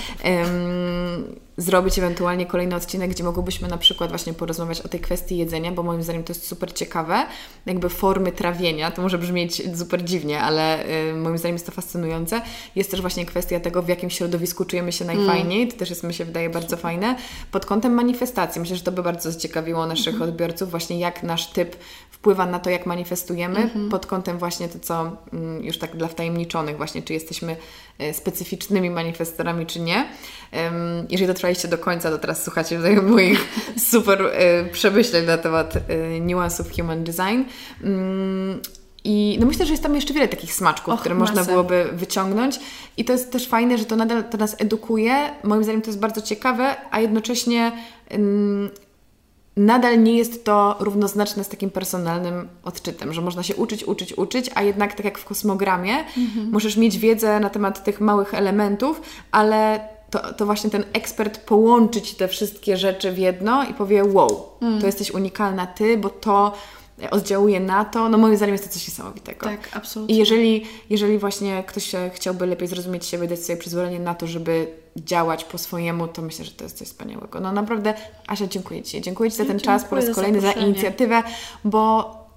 Um, zrobić ewentualnie kolejny odcinek, gdzie mogłybyśmy na przykład właśnie porozmawiać o tej kwestii jedzenia, bo moim zdaniem to jest super ciekawe, jakby formy trawienia, to może brzmieć super dziwnie, ale y, moim zdaniem jest to fascynujące. Jest też właśnie kwestia tego, w jakim środowisku czujemy się najfajniej, mm. to też jest, mi się wydaje, bardzo fajne. Pod kątem manifestacji, myślę, że to by bardzo zaciekawiło naszych mm-hmm. odbiorców, właśnie jak nasz typ wpływa na to, jak manifestujemy, mm-hmm. pod kątem właśnie to, co mm, już tak dla wtajemniczonych właśnie, czy jesteśmy y, specyficznymi manifestorami, czy nie. Um, jeżeli dotrwaliście do końca, to teraz słuchacie tutaj moich super y, przemyśleń na temat y, niuansów human design. Um, I no myślę, że jest tam jeszcze wiele takich smaczków, Och, które masę. można byłoby wyciągnąć. I to jest też fajne, że to nadal to nas edukuje. Moim zdaniem to jest bardzo ciekawe, a jednocześnie um, nadal nie jest to równoznaczne z takim personalnym odczytem, że można się uczyć, uczyć, uczyć, a jednak tak jak w kosmogramie mhm. możesz mieć wiedzę na temat tych małych elementów, ale to, to właśnie ten ekspert połączy Ci te wszystkie rzeczy w jedno i powie wow, mm. to jesteś unikalna Ty, bo to oddziałuje na to, no moim zdaniem jest to coś niesamowitego. Tak, absolutnie. I jeżeli, jeżeli właśnie ktoś chciałby lepiej zrozumieć siebie, dać sobie przyzwolenie na to, żeby działać po swojemu, to myślę, że to jest coś wspaniałego. No naprawdę, Asia, dziękuję Ci. Dziękuję Ci za ten dziękuję czas po raz za kolejny, za inicjatywę, bo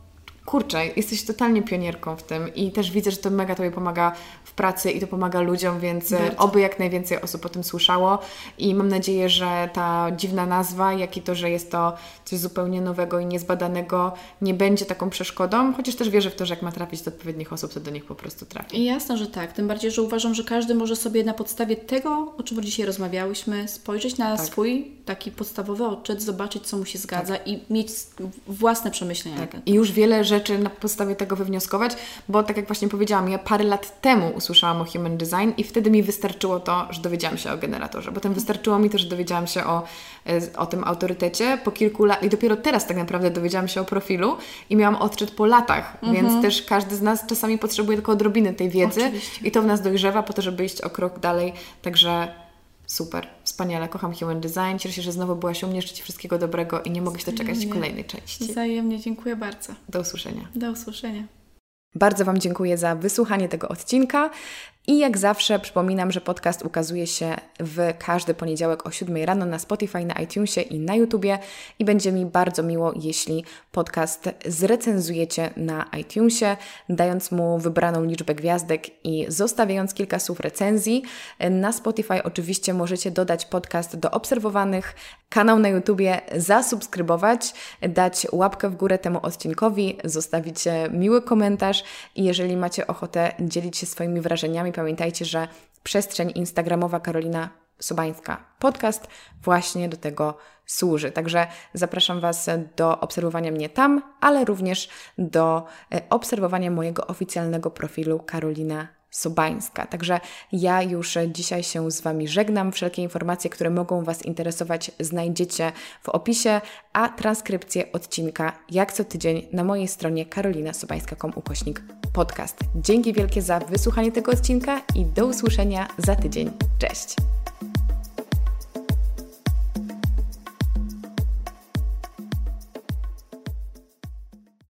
Kurczę, jesteś totalnie pionierką w tym i też widzę, że to mega Tobie pomaga w pracy i to pomaga ludziom, więc Bardzo. oby jak najwięcej osób o tym słyszało i mam nadzieję, że ta dziwna nazwa, jak i to, że jest to coś zupełnie nowego i niezbadanego, nie będzie taką przeszkodą, chociaż też wierzę w to, że jak ma trafić do odpowiednich osób, to do nich po prostu trafi. I jasne, że tak. Tym bardziej, że uważam, że każdy może sobie na podstawie tego, o czym dzisiaj rozmawiałyśmy, spojrzeć na tak. swój taki podstawowy odczyt, zobaczyć, co mu się zgadza tak. i mieć własne przemyślenia. Tak. I już wiele rzeczy na podstawie tego wywnioskować, bo tak jak właśnie powiedziałam, ja parę lat temu usłyszałam o Human Design i wtedy mi wystarczyło to, że dowiedziałam się o generatorze. Potem wystarczyło mi to, że dowiedziałam się o, o tym autorytecie po kilku latach i dopiero teraz tak naprawdę dowiedziałam się o profilu i miałam odczyt po latach, mhm. więc też każdy z nas czasami potrzebuje tylko odrobiny tej wiedzy Oczywiście. i to w nas dojrzewa po to, żeby iść o krok dalej. Także super, wspaniale, kocham Human Design, cieszę się, że znowu byłaś u mnie, życzę Ci wszystkiego dobrego i nie mogę się doczekać kolejnej części. Wzajemnie, dziękuję bardzo. Do usłyszenia. Do usłyszenia. Bardzo Wam dziękuję za wysłuchanie tego odcinka i jak zawsze przypominam, że podcast ukazuje się w każdy poniedziałek o siódmej rano na Spotify, na iTunesie i na YouTubie i będzie mi bardzo miło, jeśli podcast zrecenzujecie na iTunesie, dając mu wybraną liczbę gwiazdek i zostawiając kilka słów recenzji. Na Spotify oczywiście możecie dodać podcast do obserwowanych, kanał na YouTubie zasubskrybować, dać łapkę w górę temu odcinkowi, zostawić miły komentarz i jeżeli macie ochotę dzielić się swoimi wrażeniami, pamiętajcie, że przestrzeń instagramowa Karolina Sobańska podcast właśnie do tego służy. Także zapraszam Was do obserwowania mnie tam, ale również do obserwowania mojego oficjalnego profilu Karolina Sobańska. Także ja już dzisiaj się z Wami żegnam. Wszelkie informacje, które mogą Was interesować, znajdziecie w opisie, a transkrypcję odcinka jak co tydzień na mojej stronie karolinasobańska kropka com ukośnik podcast. Dzięki wielkie za wysłuchanie tego odcinka i do usłyszenia za tydzień. Cześć!